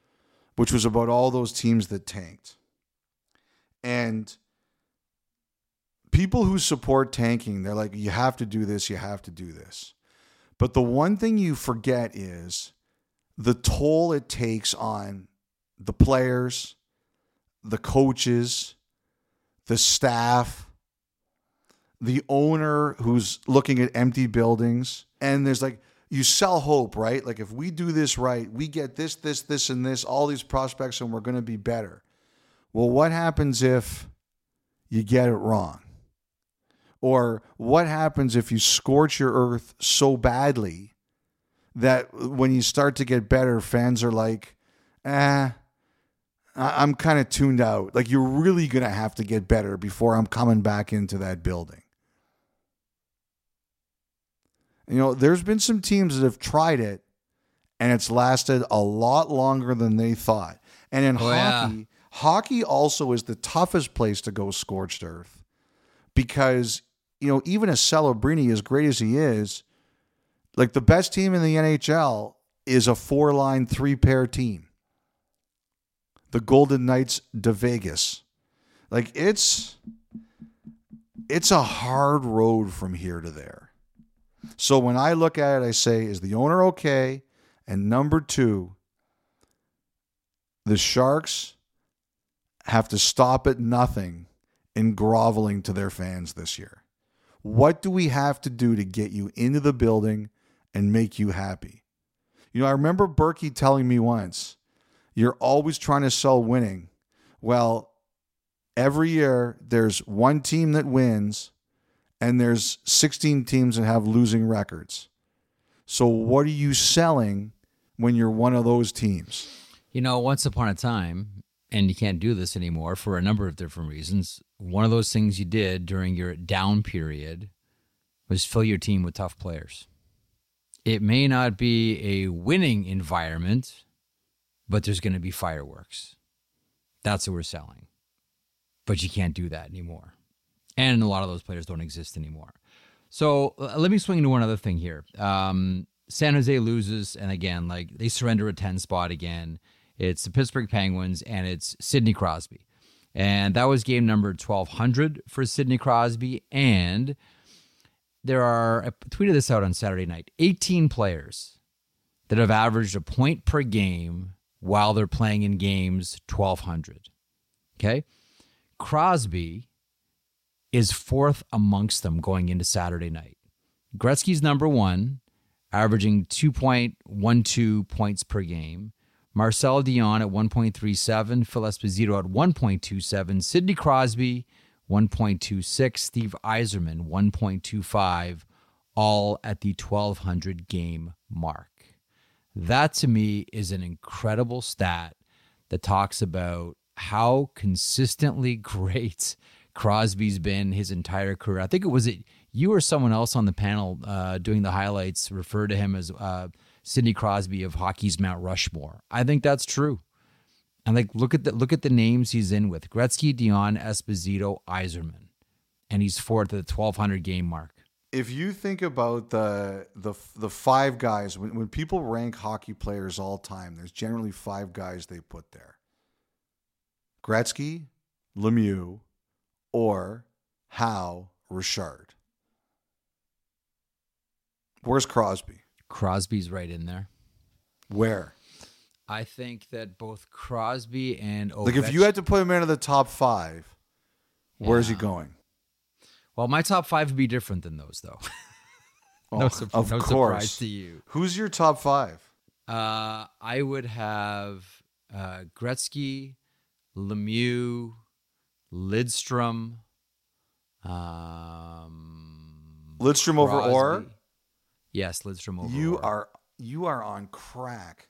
which was about all those teams that tanked. And people who support tanking, they're like, you have to do this, you have to do this. But the one thing you forget is the toll it takes on the players, the coaches, the staff, the owner who's looking at empty buildings. And there's like, you sell hope, right? Like if we do this right, we get this, and this, all these prospects, and we're going to be better. Well, what happens if you get it wrong? Or what happens if you scorch your earth so badly that when you start to get better, fans are like, I'm kind of tuned out. Like you're really going to have to get better before I'm coming back into that building. You know, there's been some teams that have tried it and it's lasted a lot longer than they thought. And in hockey also is the toughest place to go scorched earth because, you know, even a Celebrini, as great as he is, like the best team in the NHL is a 4-line, 3-pair team. The Golden Knights de Vegas. Like it's a hard road from here to there. So when I look at it, I say, is the owner okay? And number two, the Sharks have to stop at nothing in groveling to their fans this year. What do we have to do to get you into the building and make you happy? You know, I remember Berkey telling me once, you're always trying to sell winning. Well, every year there's one team that wins and there's 16 teams that have losing records. So what are you selling when you're one of those teams? You know, once upon a time, and you can't do this anymore for a number of different reasons, one of those things you did during your down period was fill your team with tough players. It may not be a winning environment, but there's going to be fireworks. That's what we're selling. But you can't do that anymore. And a lot of those players don't exist anymore. So let me swing into one other thing here. San Jose loses, and again, like they surrender a 10 spot again. It's the Pittsburgh Penguins, and it's Sidney Crosby. And that was game number 1,200 for Sidney Crosby. And there are, I tweeted this out on Saturday night, 18 players that have averaged a point per game while they're playing in games 1,200. Okay? Crosby is fourth amongst them going into Saturday night. Gretzky's number one, averaging 2.12 points per game. Marcel Dion at 1.37, Phil Esposito at 1.27, Sidney Crosby 1.26, Steve Yzerman 1.25, all at the 1,200 game mark. That to me is an incredible stat that talks about how consistently great Crosby's been his entire career. I think it was you or someone else on the panel doing the highlights referred to him as Sidney Crosby of hockey's Mount Rushmore. I think that's true. And like look at the names he's in with: Gretzky, Dion, Esposito, Yzerman, and he's fourth at the 1,200 game mark. If you think about the five guys, when people rank hockey players all time, there's generally five guys they put there: Gretzky, Lemieux, or Howe, Richard. Where's Crosby? Crosby's right in there. Where? I think that both Crosby and Ovechkin... Like if you had to put him into the top five, where's he going? Well, my top five would be different than those, though. No surprise to you. Who's your top five? I would have Gretzky, Lemieux, Lidstrom. Lidstrom over Orr? Yes, Lidstrom over Orr. You are on crack.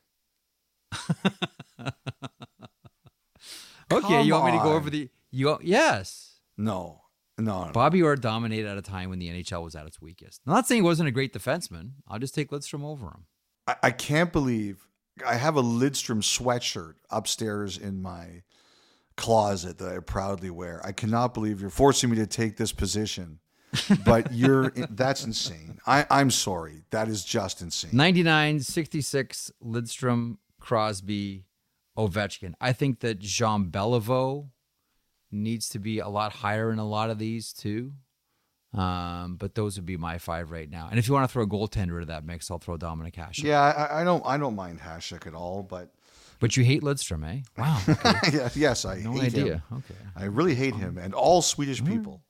Okay, you want me to go over the... Yes. No. Bobby Orr dominated at a time when the NHL was at its weakest. I'm not saying he wasn't a great defenseman. I'll just take Lidstrom over him. I can't believe... I have a Lidstrom sweatshirt upstairs in my closet that I proudly wear. I cannot believe you're forcing me to take this position. But that's insane. I'm sorry. That is just insane. 99, 66, Lidstrom, Crosby, Ovechkin. I think that Jean Beliveau needs to be a lot higher in a lot of these too. But those would be my 5 right now. And if you want to throw a goaltender into that mix, I'll throw Dominic Hasek. Yeah, I don't mind Hasek at all, but you hate Lidstrom, eh? Wow. Okay. yes, I No hate idea. him. Okay. I really hate him and all Swedish people.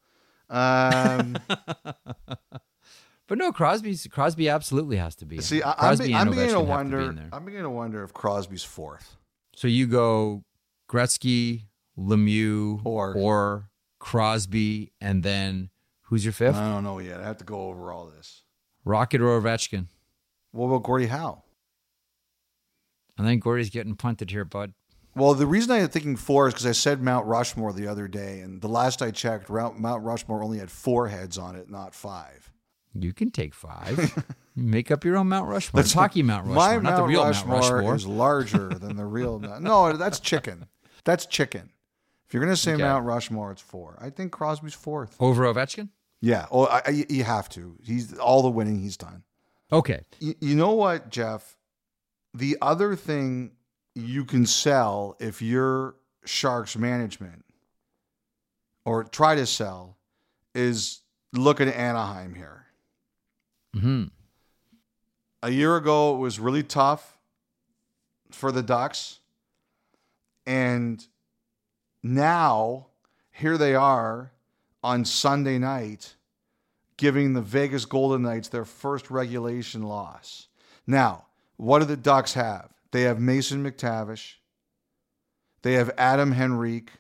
But no, Crosby absolutely has to be in. See, I'm Crosby and beginning to Ovechkin have to be in wonder. there. I'm beginning to wonder if Crosby's 4th. So you go Gretzky, Lemieux, Or Crosby, and then who's your 5th? I don't know yet. I have to go over all this. Rocket or Ovechkin? What about Gordie Howe? I think Gordy's getting punted here, bud. Well, the reason I'm thinking 4 is because I said Mount Rushmore the other day, and the last I checked, Mount Rushmore only had 4 heads on it, not 5. You can take 5. Make up your own Mount Rushmore. It's hockey Mount Rushmore, My not Mount the real Rushmore Mount Rushmore. is larger than the real Mount. No, that's chicken. That's chicken. If you're going to say Okay. Mount Rushmore, it's 4. I think Crosby's 4th. Over Ovechkin? Yeah. Oh, you have to. He's all the winning he's done. Okay. You know what, Jeff? The other thing you can sell if you're Sharks management or try to sell is look at Anaheim here. Mm-hmm. A year ago, it was really tough for the Ducks. And now, here they are on Sunday night giving the Vegas Golden Knights their first regulation loss. Now, what do the Ducks have? They have Mason McTavish. They have Adam Henrique.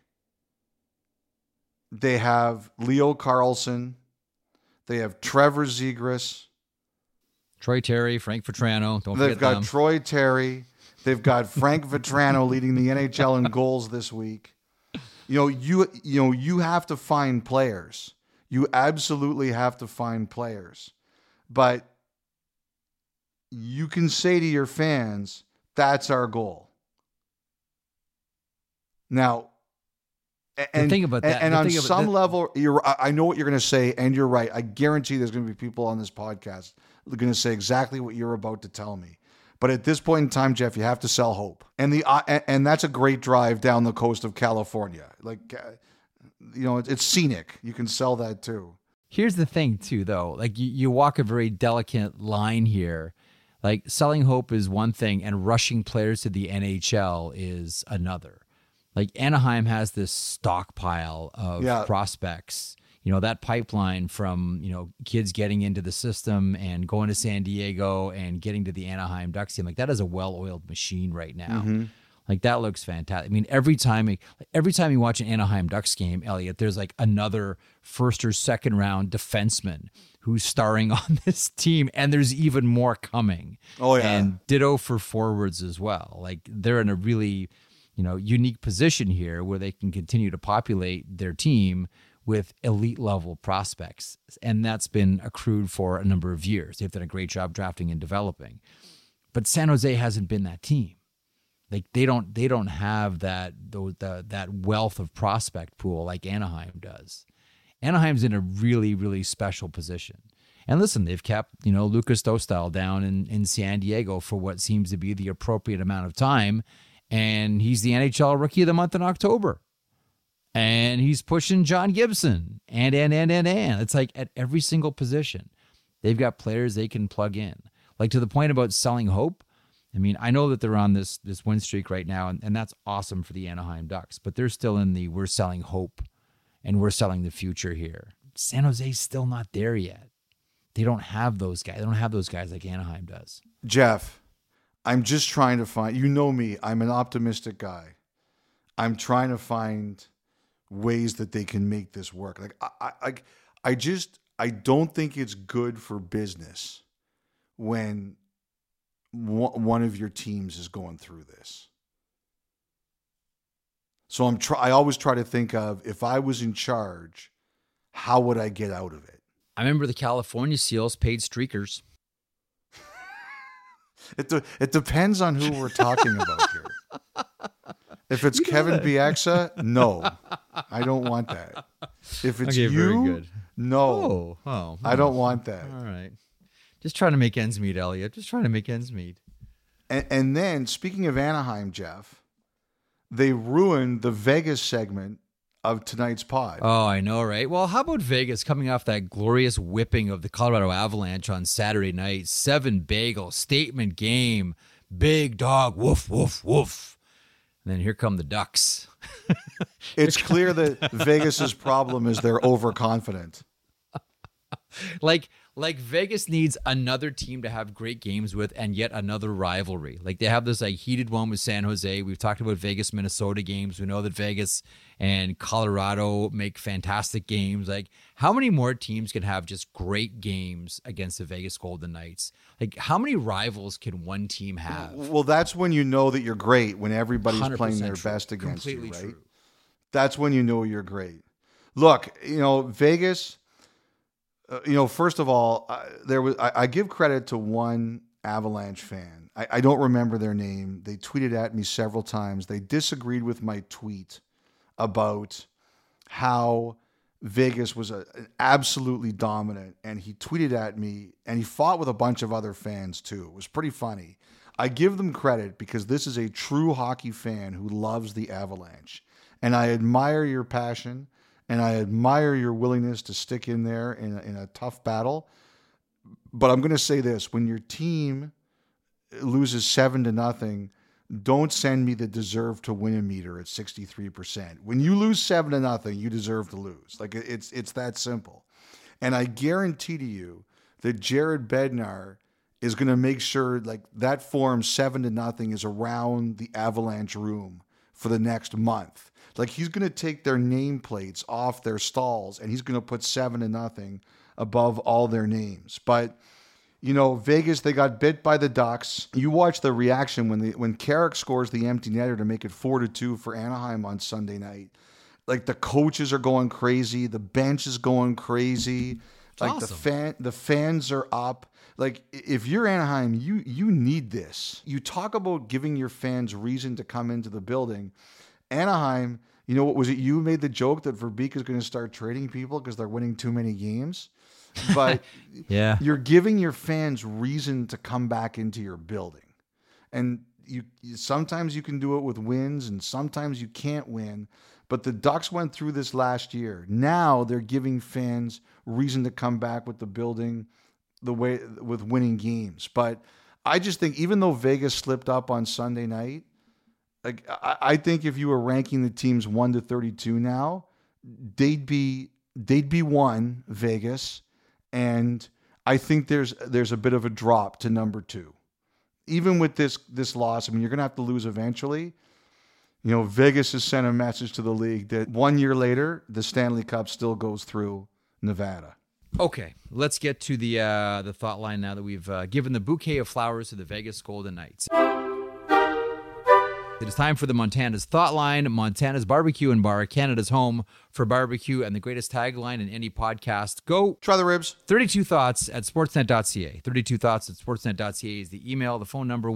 They have Leo Carlson. They have Trevor Zegras. Troy Terry, Frank Vetrano. Don't They've forget got them. Troy Terry. They've got Frank Vetrano leading the NHL in goals this week. You have to find players. You absolutely have to find players. But you can say to your fans, that's our goal. Now, and think about that. And The on thing about some that- level, I know what you're going to say, and you're right. I guarantee there's going to be people on this podcast that are going to say exactly what you're about to tell me. But at this point in time, Jeff, you have to sell hope, and that's a great drive down the coast of California. It's scenic. You can sell that too. Here's the thing, too, though. Like, you walk a very delicate line here. Like, selling hope is one thing, and rushing players to the NHL is another. Like, Anaheim has this stockpile of prospects. That pipeline from, kids getting into the system and going to San Diego and getting to the Anaheim Ducks team. Like, that is a well-oiled machine right now. Mm-hmm. Like, that looks fantastic. I mean, every time you watch an Anaheim Ducks game, Elliot, there's like another first or second round defenseman who's starring on this team, and there's even more coming. Oh, yeah. And ditto for forwards as well. Like, they're in a really, unique position here where they can continue to populate their team with elite level prospects. And that's been accrued for a number of years. They've done a great job drafting and developing. But San Jose hasn't been that team. Like, they don't have that wealth of prospect pool like Anaheim does. Anaheim's in a really, really special position. And listen, they've kept, Lucas Dostal down in San Diego for what seems to be the appropriate amount of time. And he's the NHL Rookie of the Month in October. And he's pushing John Gibson. And. It's like at every single position, they've got players they can plug in. Like, to the point about selling hope, I mean, I know that they're on this win streak right now, and that's awesome for the Anaheim Ducks, but they're still in the we're selling hope and we're selling the future here. San Jose's still not there yet. They don't have those guys. They don't have those guys like Anaheim does. Jeff, I'm just trying to find, me, I'm an optimistic guy. I'm trying to find ways that they can make this work. Like, I don't think it's good for business when one of your teams is going through this. So I always try to think of, if I was in charge, how would I get out of it? I remember the California Seals paid streakers. It depends on who we're talking about here. If it's Kevin Bieksa, no, I don't want that. If it's Okay, you, very good. no, I don't want that. All right. Just trying to make ends meet, Elliot. Just trying to make ends meet. And then, speaking of Anaheim, Jeff, they ruined the Vegas segment of tonight's pod. Oh, I know, right? Well, how about Vegas coming off that glorious whipping of the Colorado Avalanche on Saturday night? 7-bagel statement game. Big dog, woof, woof, woof. And then here come the Ducks. It's clear that Vegas's problem is they're overconfident. Like Vegas needs another team to have great games with, and yet another rivalry. Like they have this like heated one with San Jose. We've talked about Vegas Minnesota games. We know that Vegas and Colorado make fantastic games. Like how many more teams can have just great games against the Vegas Golden Knights? Like how many rivals can one team have? Well, that's when you know that you're great, when everybody's 100% playing their true. best against Completely you, right? true. That's when you know you're great. Look, Vegas. First of all, I give credit to one Avalanche fan. I don't remember their name. They tweeted at me several times. They disagreed with my tweet about how Vegas was an absolutely dominant, and he tweeted at me, and he fought with a bunch of other fans too. It was pretty funny. I give them credit because this is a true hockey fan who loves the Avalanche, and I admire your passion. And I admire your willingness to stick in there in a tough battle. But I'm going to say this. When your team loses 7-0, don't send me the deserve to win a meter at 63%. When you lose 7-0, you deserve to lose. Like it's that simple. And I guarantee to you that Jared Bednar is going to make sure like that form 7-0 is around the Avalanche room for the next month. Like he's going to take their nameplates off their stalls and he's going to put 7-0 above all their names. But, Vegas, they got bit by the Ducks. You watch the reaction when Carrick scores the empty netter to make it 4-2 for Anaheim on Sunday night. Like the coaches are going crazy. The bench is going crazy. Like awesome. The fans are up. Like if you're Anaheim, you need this. You talk about giving your fans reason to come into the building. Anaheim, what was it? You made the joke that Verbeek is going to start trading people because they're winning too many games. But yeah, you're giving your fans reason to come back into your building. And you sometimes you can do it with wins and sometimes you can't win. But the Ducks went through this last year. Now they're giving fans reason to come back with the building the way with winning games. But I just think even though Vegas slipped up on Sunday night, like I think if you were ranking the teams 1 to 32 now, they'd be 1 Vegas, and I think there's a bit of a drop to number 2. Even with this loss, I mean you're gonna have to lose eventually. Vegas has sent a message to the league that 1 year later the Stanley Cup still goes through Nevada. Okay, let's get to the thought line now that we've given the bouquet of flowers to the Vegas Golden Knights. It is time for the Montana's Thought Line. Montana's Barbecue and Bar, Canada's home for barbecue, and the greatest tagline in any podcast. Go try the ribs. 32 Thoughts at sportsnet.ca. 32 Thoughts at sportsnet.ca is the email. The phone number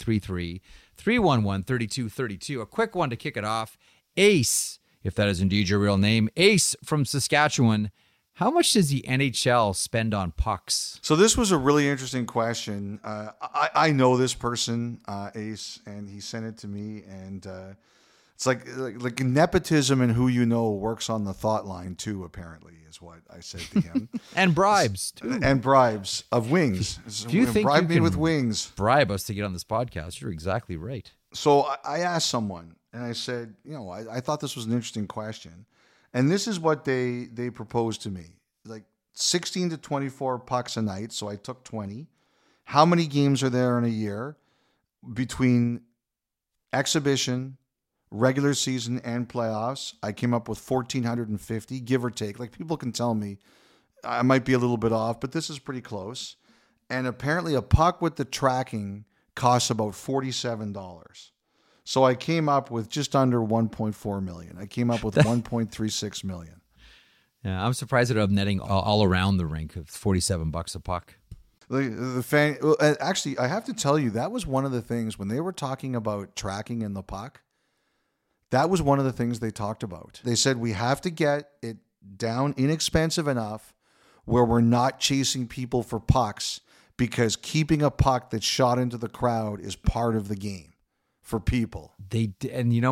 1-833-311-3232. A quick one to kick it off. Ace, if that is indeed your real name, Ace from Saskatchewan. How much does the NHL spend on pucks? So this was a really interesting question. I know this person, Ace, and he sent it to me. And it's like nepotism and who you know works on the thought line too, apparently, is what I said to him. And bribes, too. And bribes of wings. If you think bribe you me can with wings. Bribe us to get on this podcast, you're exactly right. So I asked someone, and I said, I thought this was an interesting question. And this is what they proposed to me. Like 16 to 24 pucks a night. So I took 20. How many games are there in a year between exhibition, regular season, and playoffs? I came up with 1,450, give or take. Like people can tell me I might be a little bit off, but this is pretty close. And apparently a puck with the tracking costs about $47. So I came up with just under 1.4 million. I came up with 1.36 million. Yeah, I'm surprised that I'm netting all around the rink of $47 a puck. The fan, actually, I have to tell you, that was one of the things when they were talking about tracking in the puck. That was one of the things they talked about. They said we have to get it down inexpensive enough where we're not chasing people for pucks, because keeping a puck that's shot into the crowd is part of the game for people. And you know what?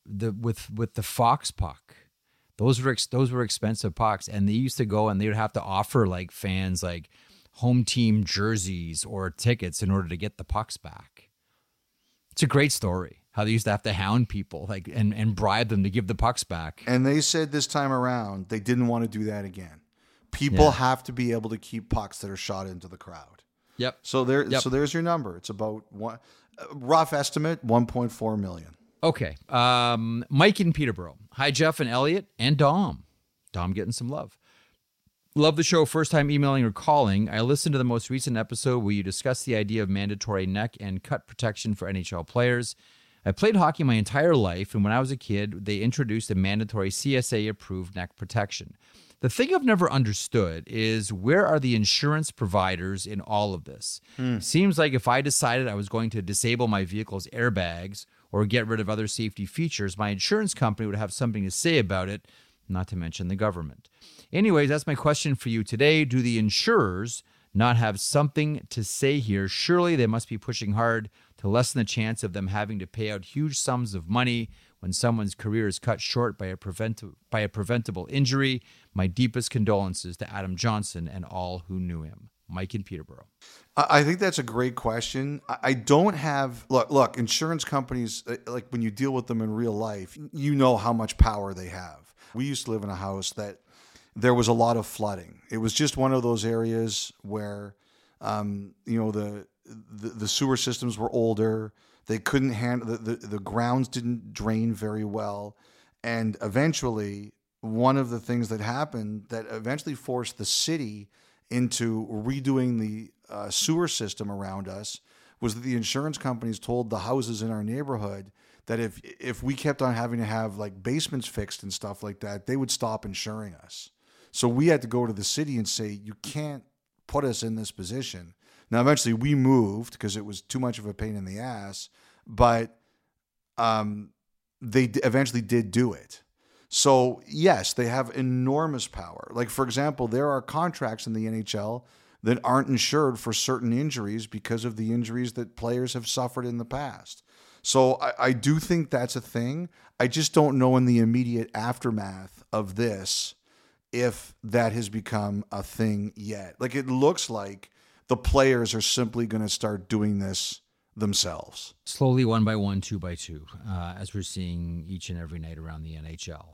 with the Fox puck. Those were expensive pucks, and they used to go and they would have to offer like fans like home team jerseys or tickets in order to get the pucks back. It's a great story how they used to have to hound people like and bribe them to give the pucks back. And they said this time around they didn't want to do that again. People have to be able to keep pucks that are shot into the crowd. Yep. So there's your number. It's about rough estimate, $1.4 million. Okay. Mike in Peterborough. Hi, Jeff and Elliot and Dom. Dom getting some love. Love the show. First time emailing or calling. I listened to the most recent episode where you discussed the idea of mandatory neck and cut protection for NHL players. I played hockey my entire life, and when I was a kid, they introduced a mandatory CSA-approved neck protection. The thing I've never understood is where are the insurance providers in all of this? Seems like if I decided I was going to disable my vehicle's airbags or get rid of other safety features, my insurance company would have something to say about it, not to mention the government. Anyways, that's my question for you today. Do the insurers not have something to say here? Surely they must be pushing hard to lessen the chance of them having to pay out huge sums of money when someone's career is cut short by a preventable injury. My deepest condolences to Adam Johnson and all who knew him. Mike in Peterborough. I think that's a great question. I don't have look. Insurance companies, like when you deal with them in real life, you know how much power they have. We used to live in a house that there was a lot of flooding. It was just one of those areas where, the sewer systems were older. They couldn't handle the grounds didn't drain very well, and eventually one of the things that happened that eventually forced the city into redoing the sewer system around us was that the insurance companies told the houses in our neighborhood that if we kept on having to have like basements fixed and stuff like that, they would stop insuring us. So we had to go to the city and say, you can't put us in this position. Now, eventually we moved because it was too much of a pain in the ass, but they eventually did do it. So yes, they have enormous power. Like, for example, there are contracts in the NHL that aren't insured for certain injuries because of the injuries that players have suffered in the past. So I do think that's a thing. I just don't know in the immediate aftermath of this if that has become a thing yet. Like, it looks like the players are simply going to start doing this themselves. Slowly, one by one, two by two, as we're seeing each and every night around the NHL.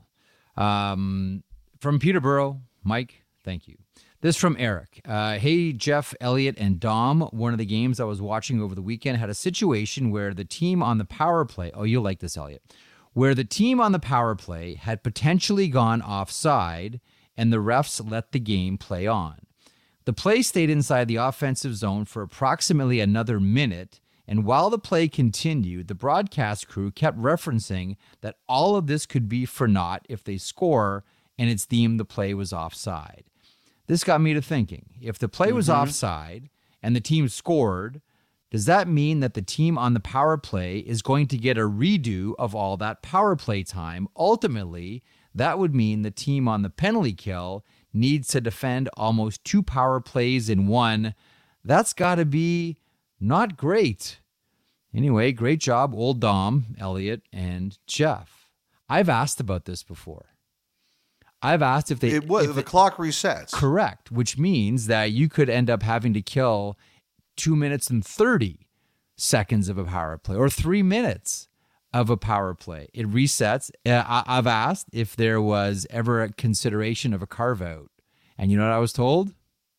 From Peterborough, Mike, thank you. This from Eric. Hey, Jeff, Elliot, and Dom. One of the games I was watching over the weekend had a situation where the team on the power play, oh, you'll like this, Elliot, where the team on the power play had potentially gone offside and the refs let the game play on. The play stayed inside the offensive zone for approximately another minute, and while the play continued, the broadcast crew kept referencing that all of this could be for naught if they score, and it's deemed the play was offside. This got me to thinking, if the play was offside and the team scored, does that mean that the team on the power play is going to get a redo of all that power play time? Ultimately, that would mean the team on the penalty kill needs to defend almost 2 power plays in one. That's got to be not great. Anyway, great job, old Dom, Elliot, and Jeff. I've asked about this before. I've asked if they... the clock resets. Correct, which means that you could end up having to kill 2 minutes and 30 seconds of a power play or 3 minutes of a power play. It resets. I've asked if there was ever a consideration of a carve-out. And you know what I was told?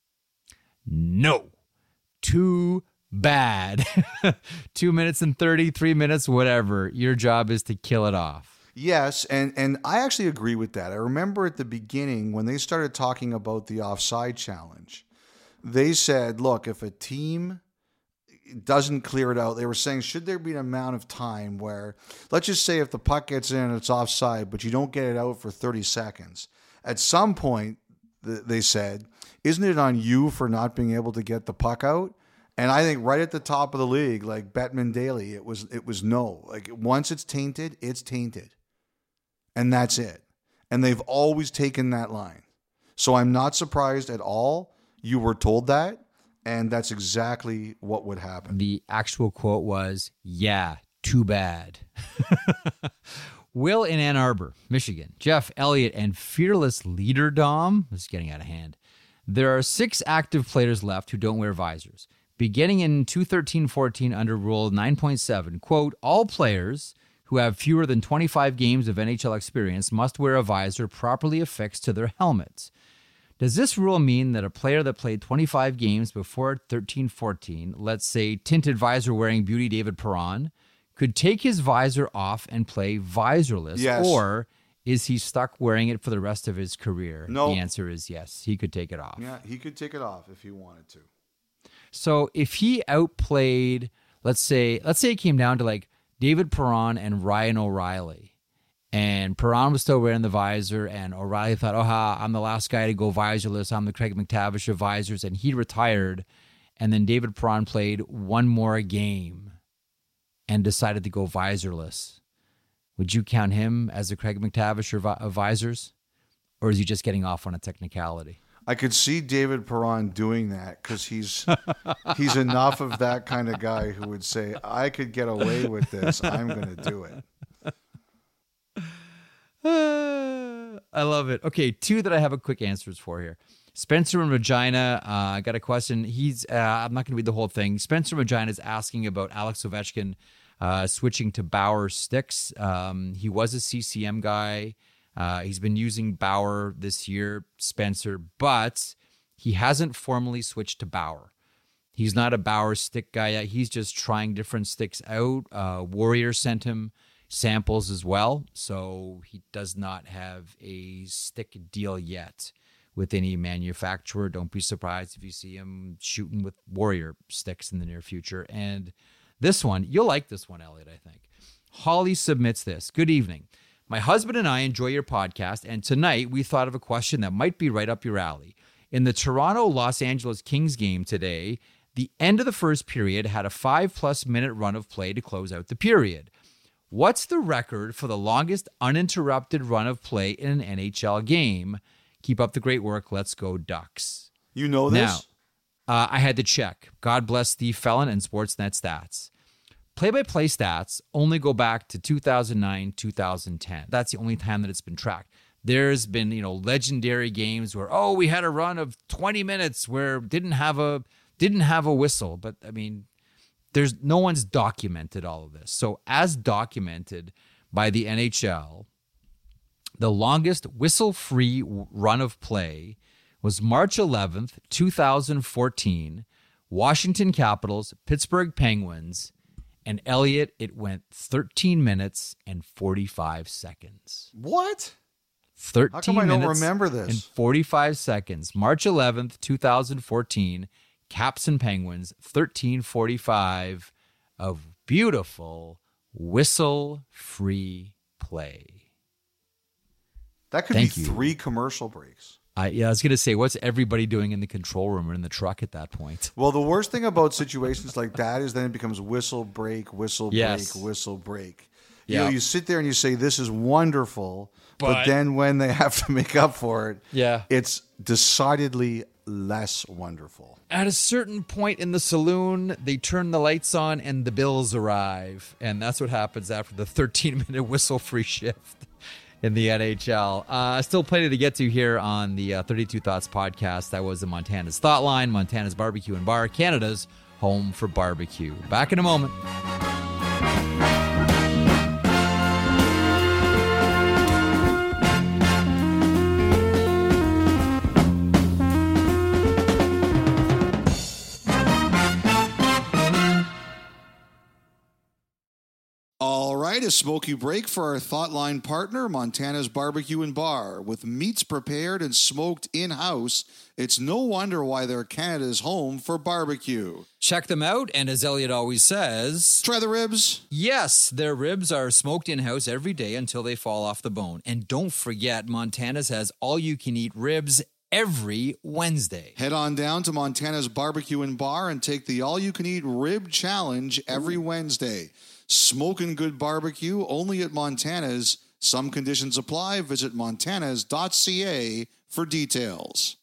No. Too bad. 2 minutes and 30, 3 minutes, whatever. Your job is to kill it off. Yes, and I actually agree with that. I remember at the beginning when they started talking about the offside challenge, they said, look, if a team doesn't clear it out, they were saying, should there be an amount of time where, let's just say if the puck gets in and it's offside, but you don't get it out for 30 seconds. At some point, they said, isn't it on you for not being able to get the puck out? And I think right at the top of the league, like Bettman Daily, it was no. Like, once it's tainted, it's tainted. And that's it. And they've always taken that line. So I'm not surprised at all you were told that, and that's exactly what would happen. The actual quote was, yeah, too bad. Will in Ann Arbor, Michigan. Jeff, Elliott, and fearless leader Dom. This is getting out of hand. There are 6 active players left who don't wear visors. Beginning in 213-14 under Rule 9.7, quote, all players who have fewer than 25 games of NHL experience must wear a visor properly affixed to their helmets. Does this rule mean that a player that played 25 games before 13-14, let's say tinted visor-wearing beauty David Perron, could take his visor off and play visorless? Yes. Or is he stuck wearing it for the rest of his career? No. The answer is yes. He could take it off. Yeah, he could take it off if he wanted to. So if he outplayed, let's say it came down to like David Perron and Ryan O'Reilly, and Perron was still wearing the visor, and O'Reilly thought, I'm the last guy to go visorless. I'm the Craig McTavish of visors, and he retired. And then David Perron played one more game and decided to go visorless. Would you count him as a Craig McTavish of visors? Or is he just getting off on a technicality? I could see David Perron doing that because he's enough of that kind of guy who would say, I could get away with this. I'm going to do it. I love it. Okay, 2 that I have a quick answers for here. Spencer in Regina, I got a question. I'm not going to read the whole thing. Spencer in Regina is asking about Alex Ovechkin switching to Bauer sticks. He was a CCM guy. He's been using Bauer this year, Spencer, but he hasn't formally switched to Bauer. He's not a Bauer stick guy yet. He's just trying different sticks out. Warrior sent him samples as well, so he does not have a stick deal yet with any manufacturer. Don't be surprised if you see him shooting with Warrior sticks in the near future. And this one, you'll like this one, Elliot, I think. Holly submits this. Good evening. My husband and I enjoy your podcast, and tonight we thought of a question that might be right up your alley. In the Toronto-Los Angeles Kings game today, the end of the first period had a 5+ minute run of play to close out the period. What's the record for the longest uninterrupted run of play in an NHL game? Keep up the great work. Let's go Ducks. You know this? Now, I had to check. God bless Steve Fellon and Sportsnet stats. Play-by-play stats only go back to 2009, 2010. That's the only time that it's been tracked. There's been, legendary games where, we had a run of 20 minutes where didn't have a whistle. But I mean, there's no one's documented all of this. So as documented by the NHL, the longest whistle-free run of play was March 11th, 2014, Washington Capitals, Pittsburgh Penguins, and Elliot, it went 13 minutes and 45 seconds. What? 13 How come I don't minutes remember this? and 45 seconds. March 11th, 2014, Caps and Penguins, 13:45 of beautiful whistle-free play. That could Thank be you. 3 commercial breaks. I was going to say, what's everybody doing in the control room or in the truck at that point? Well, the worst thing about situations like that is then it becomes whistle break, whistle Yes. break, whistle break. Yeah. You sit there and you say, this is wonderful, but then when they have to make up for it, it's decidedly less wonderful. At a certain point in the saloon, they turn the lights on and the bills arrive. And that's what happens after the 13-minute whistle-free shift in the NHL. Still plenty to get to here on the 32 Thoughts podcast. That was the Montana's Thought Line, Montana's Barbecue and Bar, Canada's home for barbecue. Back in a moment. All right, a smoky break for our Thoughtline partner, Montana's Barbecue and Bar. With meats prepared and smoked in-house, it's no wonder why they're Canada's home for barbecue. Check them out, and as Elliot always says, Try the ribs. yes, their ribs are smoked in-house every day until they fall off the bone. And don't forget, Montana's has all-you-can-eat ribs every Wednesday. Head on down to Montana's Barbecue and Bar and take the all-you-can-eat rib challenge every Wednesday. Smoking good barbecue only at Montana's. Some conditions apply. Visit montanas.ca for details.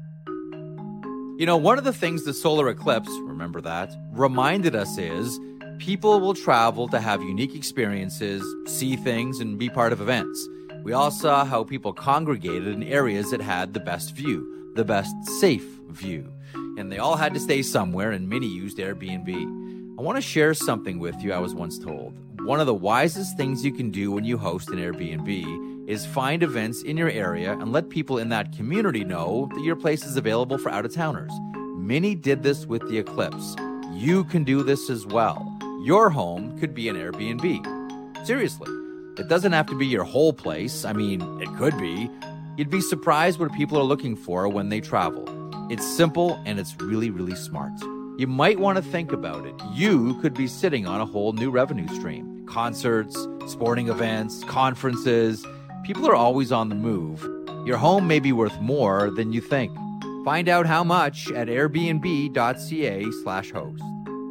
One of the things the solar eclipse, remember that, reminded us is People will travel to have unique experiences, see things, and be part of events. We all saw how people congregated in areas that had the best view, the best safe view. And they all had to stay somewhere, and many used Airbnb. I want to share something with you I was once told. One of the wisest things you can do when you host an Airbnb is find events in your area and let people in that community know that your place is available for out-of-towners. Many did this with the eclipse. You can do this as well. Your home could be an Airbnb. Seriously. It doesn't have to be your whole place. I mean, it could be. You'd be surprised what people are looking for when they travel. It's simple and it's really, really smart. You might want to think about it. You could be sitting on a whole new revenue stream. Concerts, sporting events, conferences. People are always on the move. Your home may be worth more than you think. Find out how much at airbnb.ca/host.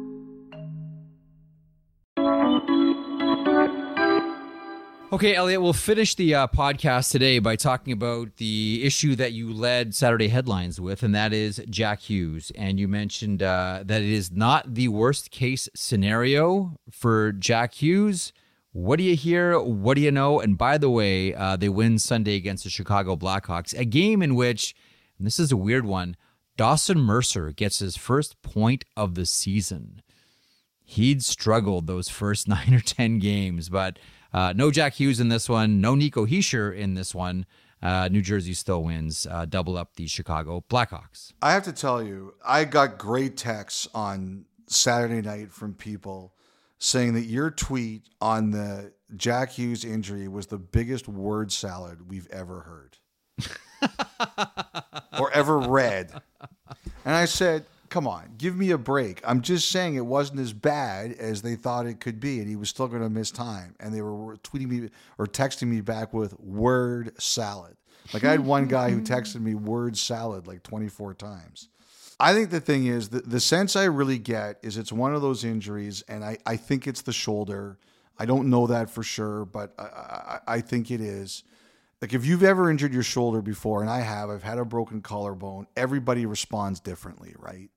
Okay, Elliot, we'll finish the podcast today by talking about the issue that you led Saturday Headlines with, and that is Jack Hughes. And you mentioned that it is not the worst case scenario for Jack Hughes. What do you hear? What do you know? And by the way, they win Sunday against the Chicago Blackhawks, a game in which, and this is a weird one, Dawson Mercer gets his first point of the season. He'd struggled those first 9 or 10 games, but no Jack Hughes in this one, no Nico Hischier in this one. New Jersey still wins, double up the Chicago Blackhawks. I have to tell you, I got great texts on Saturday night from people saying that your tweet on the Jack Hughes injury was the biggest word salad we've ever heard or ever read. And I said, come on, give me a break. I'm just saying it wasn't as bad as they thought it could be, and he was still going to miss time. And they were tweeting me or texting me back with word salad. Like I had one guy who texted me word salad like 24 times. I think the thing is, the sense I really get is it's one of those injuries, and I think it's the shoulder. I don't know that for sure, but I think it is. Like if you've ever injured your shoulder before, and I've had a broken collarbone, everybody responds differently, right?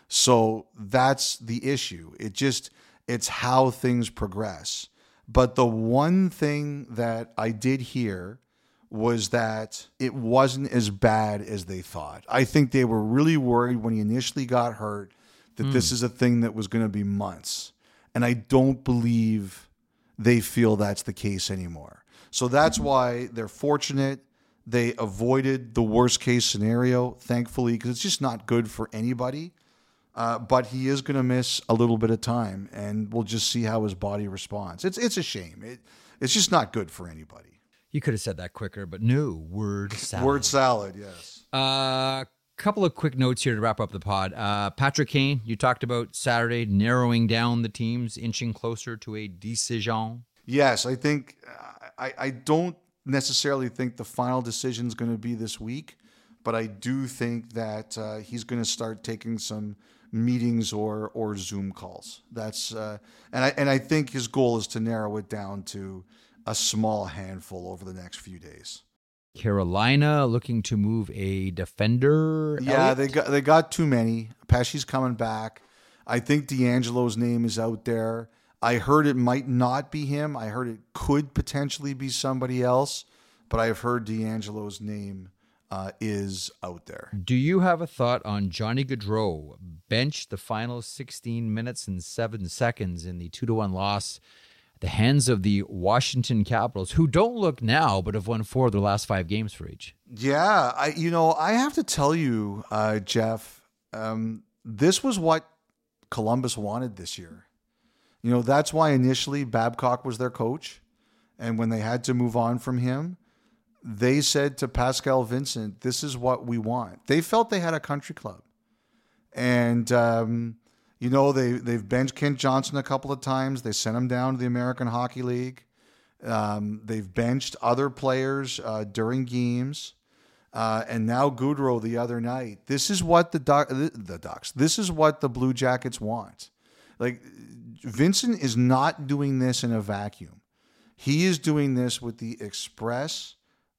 So that's the issue. It's how things progress. But the one thing that I did hear was that it wasn't as bad as they thought. I think they were really worried when he initially got hurt that this is a thing that was going to be months. And I don't believe they feel that's the case anymore. So that's why they're fortunate. They avoided the worst case scenario, thankfully, because it's just not good for anybody. But he is going to miss a little bit of time, and we'll just see how his body responds. It's a shame. It's just not good for anybody. You could have said that quicker, but no, word salad. Word salad, yes. Couple of quick notes here to wrap up the pod. Patrick Kane, you talked about Saturday narrowing down the teams, inching closer to a decision. Yes, I think I don't necessarily think the final decision is going to be this week, but I do think that he's going to start taking some meetings or Zoom calls. That's and I think his goal is to narrow it down to a small handful over the next few days. Carolina looking to move a defender. Yeah, Elliot? they got too many. Pesci's coming back. I think D'Angelo's name is out there. I heard it might not be him. I heard it could potentially be somebody else, but I've heard D'Angelo's name is out there. Do you have a thought on Johnny Gaudreau, benched the final 16 minutes and 7 seconds in the 2-1 loss at the hands of the Washington Capitals, who don't look now, but have won 4 of their last 5 games for each? Yeah, I have to tell you, Jeff, this was what Columbus wanted this year. That's why initially Babcock was their coach. And when they had to move on from him, they said to Pascal Vincent, this is what we want. They felt they had a country club. And, they've benched Kent Johnson a couple of times. They sent him down to the American Hockey League. They've benched other players during games. And now Gaudreau the other night. This is what the Ducks, this is what the Blue Jackets want. Like, Vincent is not doing this in a vacuum. He is doing this with the express,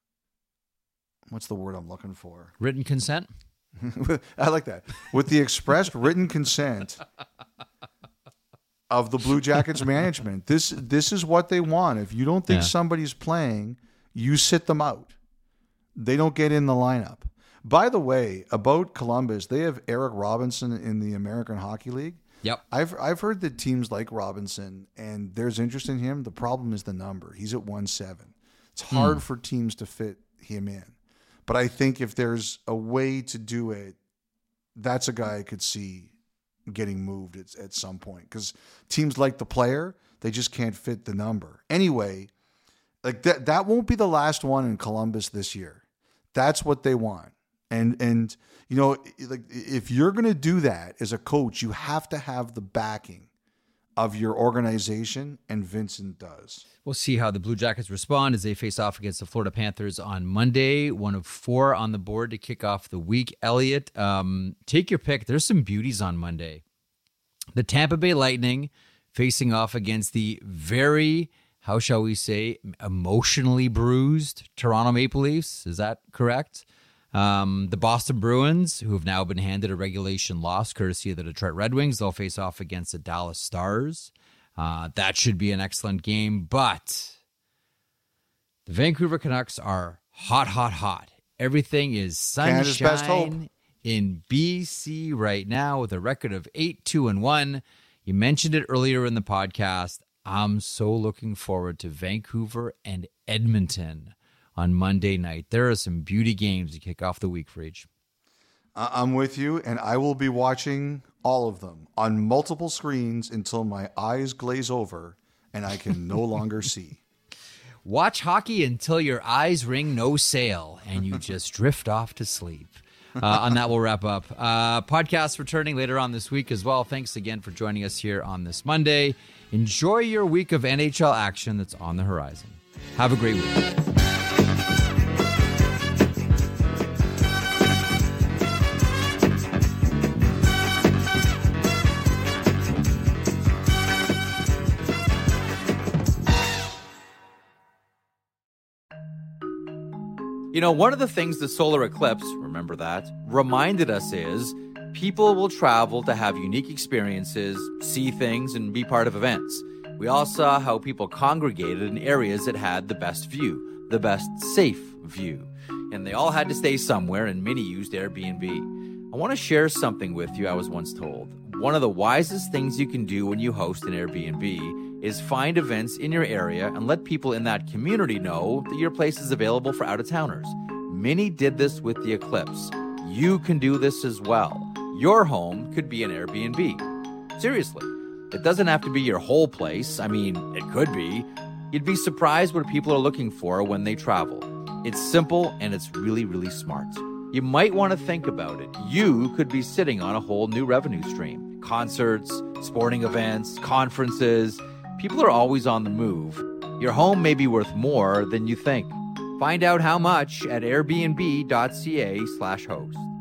what's the word I'm looking for? Written consent? I like that. With the expressed written consent of the Blue Jackets management. This is what they want. If you don't think Yeah. somebody's playing, you sit them out. They don't get in the lineup. By the way, about Columbus, they have Eric Robinson in the American Hockey League. Yep. I've heard that teams like Robinson, and there's interest in him. The problem is the number. He's at 1.7. It's hard for teams to fit him in. But I think if there's a way to do it, that's a guy I could see getting moved at some point. Because teams like the player, they just can't fit the number. Anyway, like that won't be the last one in Columbus this year. That's what they want. And you know, like if you're going to do that as a coach, you have to have the backing of your organization, and Vincent does. We'll see how the Blue Jackets respond as they face off against the Florida Panthers on Monday. 1 of 4 on the board to kick off the week. Elliot, take your pick. There's some beauties on Monday. The Tampa Bay Lightning facing off against the very, how shall we say, emotionally bruised Toronto Maple Leafs. Is that correct? The Boston Bruins, who have now been handed a regulation loss courtesy of the Detroit Red Wings, they'll face off against the Dallas Stars. That should be an excellent game, but the Vancouver Canucks are hot, hot, hot. Everything is Canada's best hope. sunshine in BC right now with a record of 8-2-1. You mentioned it earlier in the podcast. I'm so looking forward to Vancouver and Edmonton on Monday night. There are some beauty games to kick off the week, Frege. I'm with you, and I will be watching all of them on multiple screens until my eyes glaze over and I can no longer see. Watch hockey until your eyes ring no sail and you just drift off to sleep. On that, we'll wrap up. Podcast returning later on this week as well. Thanks again for joining us here on this Monday. Enjoy your week of NHL action that's on the horizon. Have a great week. You know, one of the things the solar eclipse, remember that, reminded us is people will travel to have unique experiences, see things, and be part of events. We all saw how people congregated in areas that had the best view, the best safe view. And they all had to stay somewhere, and many used Airbnb. I want to share something with you I was once told. One of the wisest things you can do when you host an Airbnb is find events in your area and let people in that community know that your place is available for out-of-towners. Many did this with the eclipse. You can do this as well. Your home could be an Airbnb. Seriously, it doesn't have to be your whole place. I mean, it could be. You'd be surprised what people are looking for when they travel. It's simple and it's really, really smart. You might want to think about it. You could be sitting on a whole new revenue stream. Concerts, sporting events, conferences. People are always on the move. Your home may be worth more than you think. Find out how much at airbnb.ca/host.